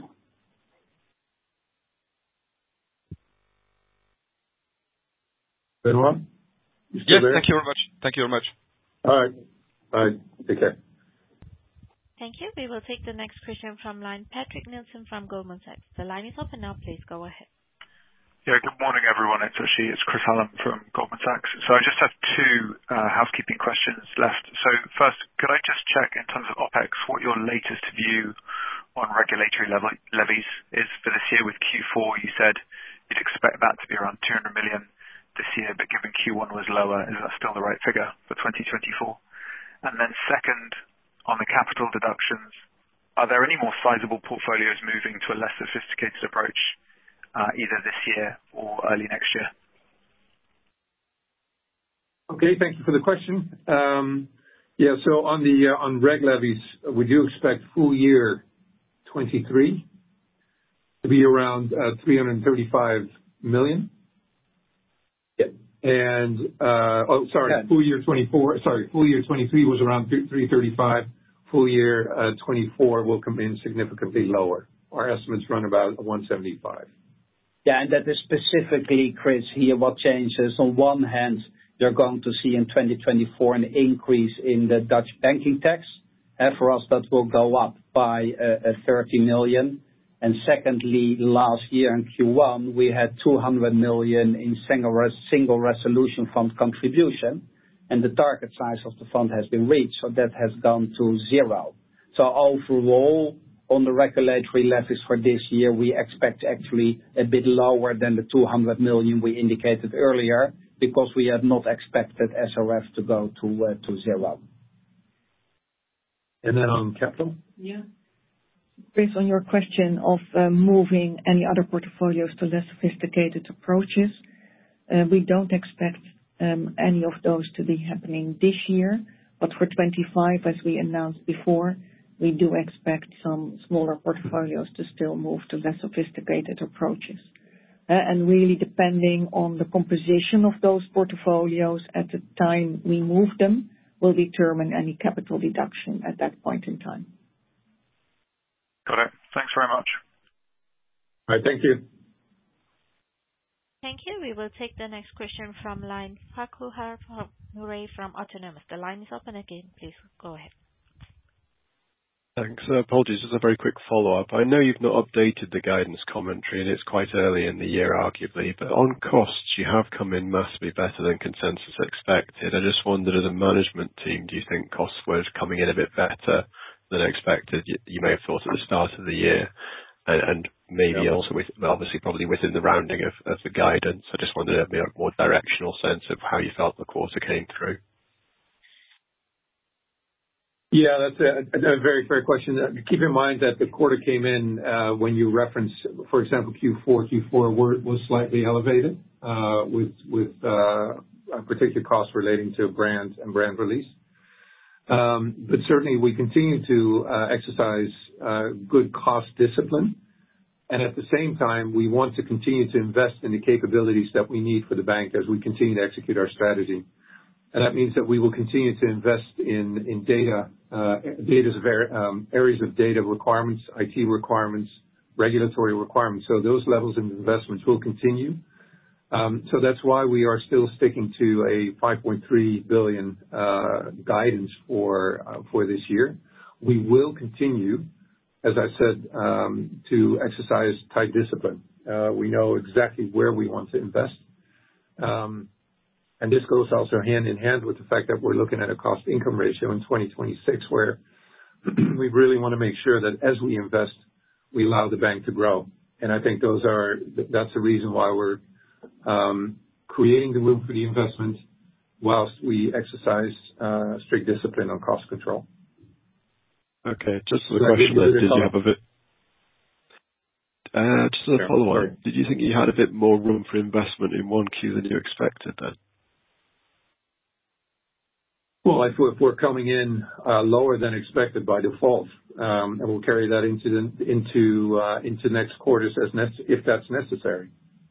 S2: Benoit? You still
S13: yes,
S2: there?
S13: thank you very much. Thank you very much.
S2: All right. All right. Take care.
S1: Thank you. We will take the next question from line Patrick Nielsen from Goldman Sachs. The line is open now. Please go ahead.
S14: Yeah, good morning, everyone. It's actually it's Chris Hallam from Goldman Sachs. So I just have two uh, housekeeping questions left. So first, could I just check in terms of OpEx what your latest view on regulatory level, levies is for this year? With Q four, you said you'd expect that to be around two hundred million this year, but given Q one was lower, is that still the right figure for twenty twenty-four? And then second, on the capital deductions, are there any more sizable portfolios moving to a less sophisticated approach, uh, either this year or early next year?
S2: Okay, thank you for the question. Um, yeah, so on the uh, on reg levies, we do expect full year twenty-three to be around uh, three hundred thirty-five million. And, uh, oh, sorry, yeah. full year twenty-four, sorry, full year twenty-three was around three thirty-five. Full year uh, twenty-four will come in significantly lower. Our estimates run about one seventy-five.
S5: Yeah, and that is specifically, Chris, here what changes. On one hand, you're going to see in twenty twenty-four an increase in the Dutch banking tax. And for us, that will go up by uh, thirty million. And secondly, last year in Q one, we had two hundred million in single, res- single resolution fund contribution, and the target size of the fund has been reached, so that has gone to zero. So overall, on the regulatory levies for this year, we expect actually a bit lower than the two hundred million we indicated earlier, because we had not expected S R F to go to uh, to zero.
S2: And then on capital?
S4: Yeah. Based on your question of uh, moving any other portfolios to less sophisticated approaches, uh, we don't expect um, any of those to be happening this year. But for twenty-five, as we announced before, we do expect some smaller portfolios to still move to less sophisticated approaches. Uh, and really depending on the composition of those portfolios at the time we move them, will determine any capital deduction at that point in time.
S14: Got it. Thanks very much.
S2: All right, thank you.
S1: Thank you. We will take the next question from line Farquhar Murray from Autonomous. The line is open again. Please go ahead.
S7: Thanks. Uh, apologies, just a very quick follow-up. I know you've not updated the guidance commentary, and it's quite early in the year, arguably, but on costs, you have come in massively better than consensus expected. I just wondered, as a management team, do you think costs were coming in a bit better than expected? You, you may have thought at the start of the year, and, and maybe yeah. also with, obviously probably within the rounding of, of the guidance. I just wanted a more directional sense of how you felt the quarter came through.
S2: Yeah, that's a, a very fair question. Keep in mind that the quarter came in uh, when you reference, for example, Q four. Q four were, was slightly elevated uh, with with uh, particular costs relating to brand and brand release. Um, but certainly we continue to uh, exercise uh, good cost discipline. And at the same time, we want to continue to invest in the capabilities that we need for the bank as we continue to execute our strategy. And that means that we will continue to invest in, in data, uh, data's um, areas of data requirements, I T requirements, regulatory requirements. So those levels of investments will continue. Um, so that's why we are still sticking to a five point three billion uh, guidance for uh, for this year. We will continue, as I said, um, to exercise tight discipline. Uh, we know exactly where we want to invest. Um, and this goes also hand in hand with the fact that we're looking at a cost income ratio in twenty twenty-six where we really want to make sure that as we invest, we allow the bank to grow. And I think those are, that's the reason why we're um, creating the room for the investment whilst we exercise uh, strict discipline on cost control.
S7: Okay, just as a question then, did you have a bit, uh, just as a follow-on, did you think you had a bit more room for investment in one Q than you expected then?
S2: Well, if we're, if we're coming in uh, lower than expected by default, um, and we'll carry that into the, into uh, into next quarters as nec- if that's necessary.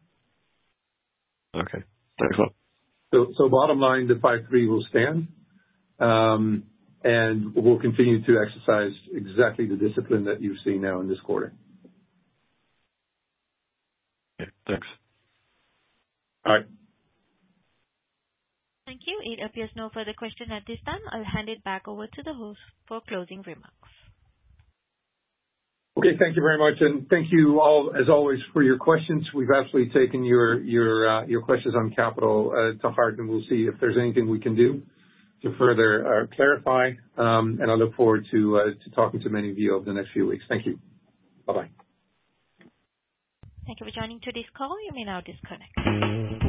S7: Okay, thanks a lot.
S2: So, so bottom line, the five three will stand, um, and we'll continue to exercise exactly the discipline that you've seen now in this quarter.
S7: Okay, thanks.
S2: All right.
S1: Thank you. It appears no further question at this time. I'll hand it back over to the host for closing remarks.
S2: Okay, thank you very much, and thank you all, as always, for your questions. We've absolutely taken your your uh, your questions on capital uh, to heart, and we'll see if there's anything we can do to further uh, clarify. Um, and I look forward to uh, to talking to many of you over the next few weeks. Thank you. Bye bye.
S1: Thank you for joining today's call. You may now disconnect.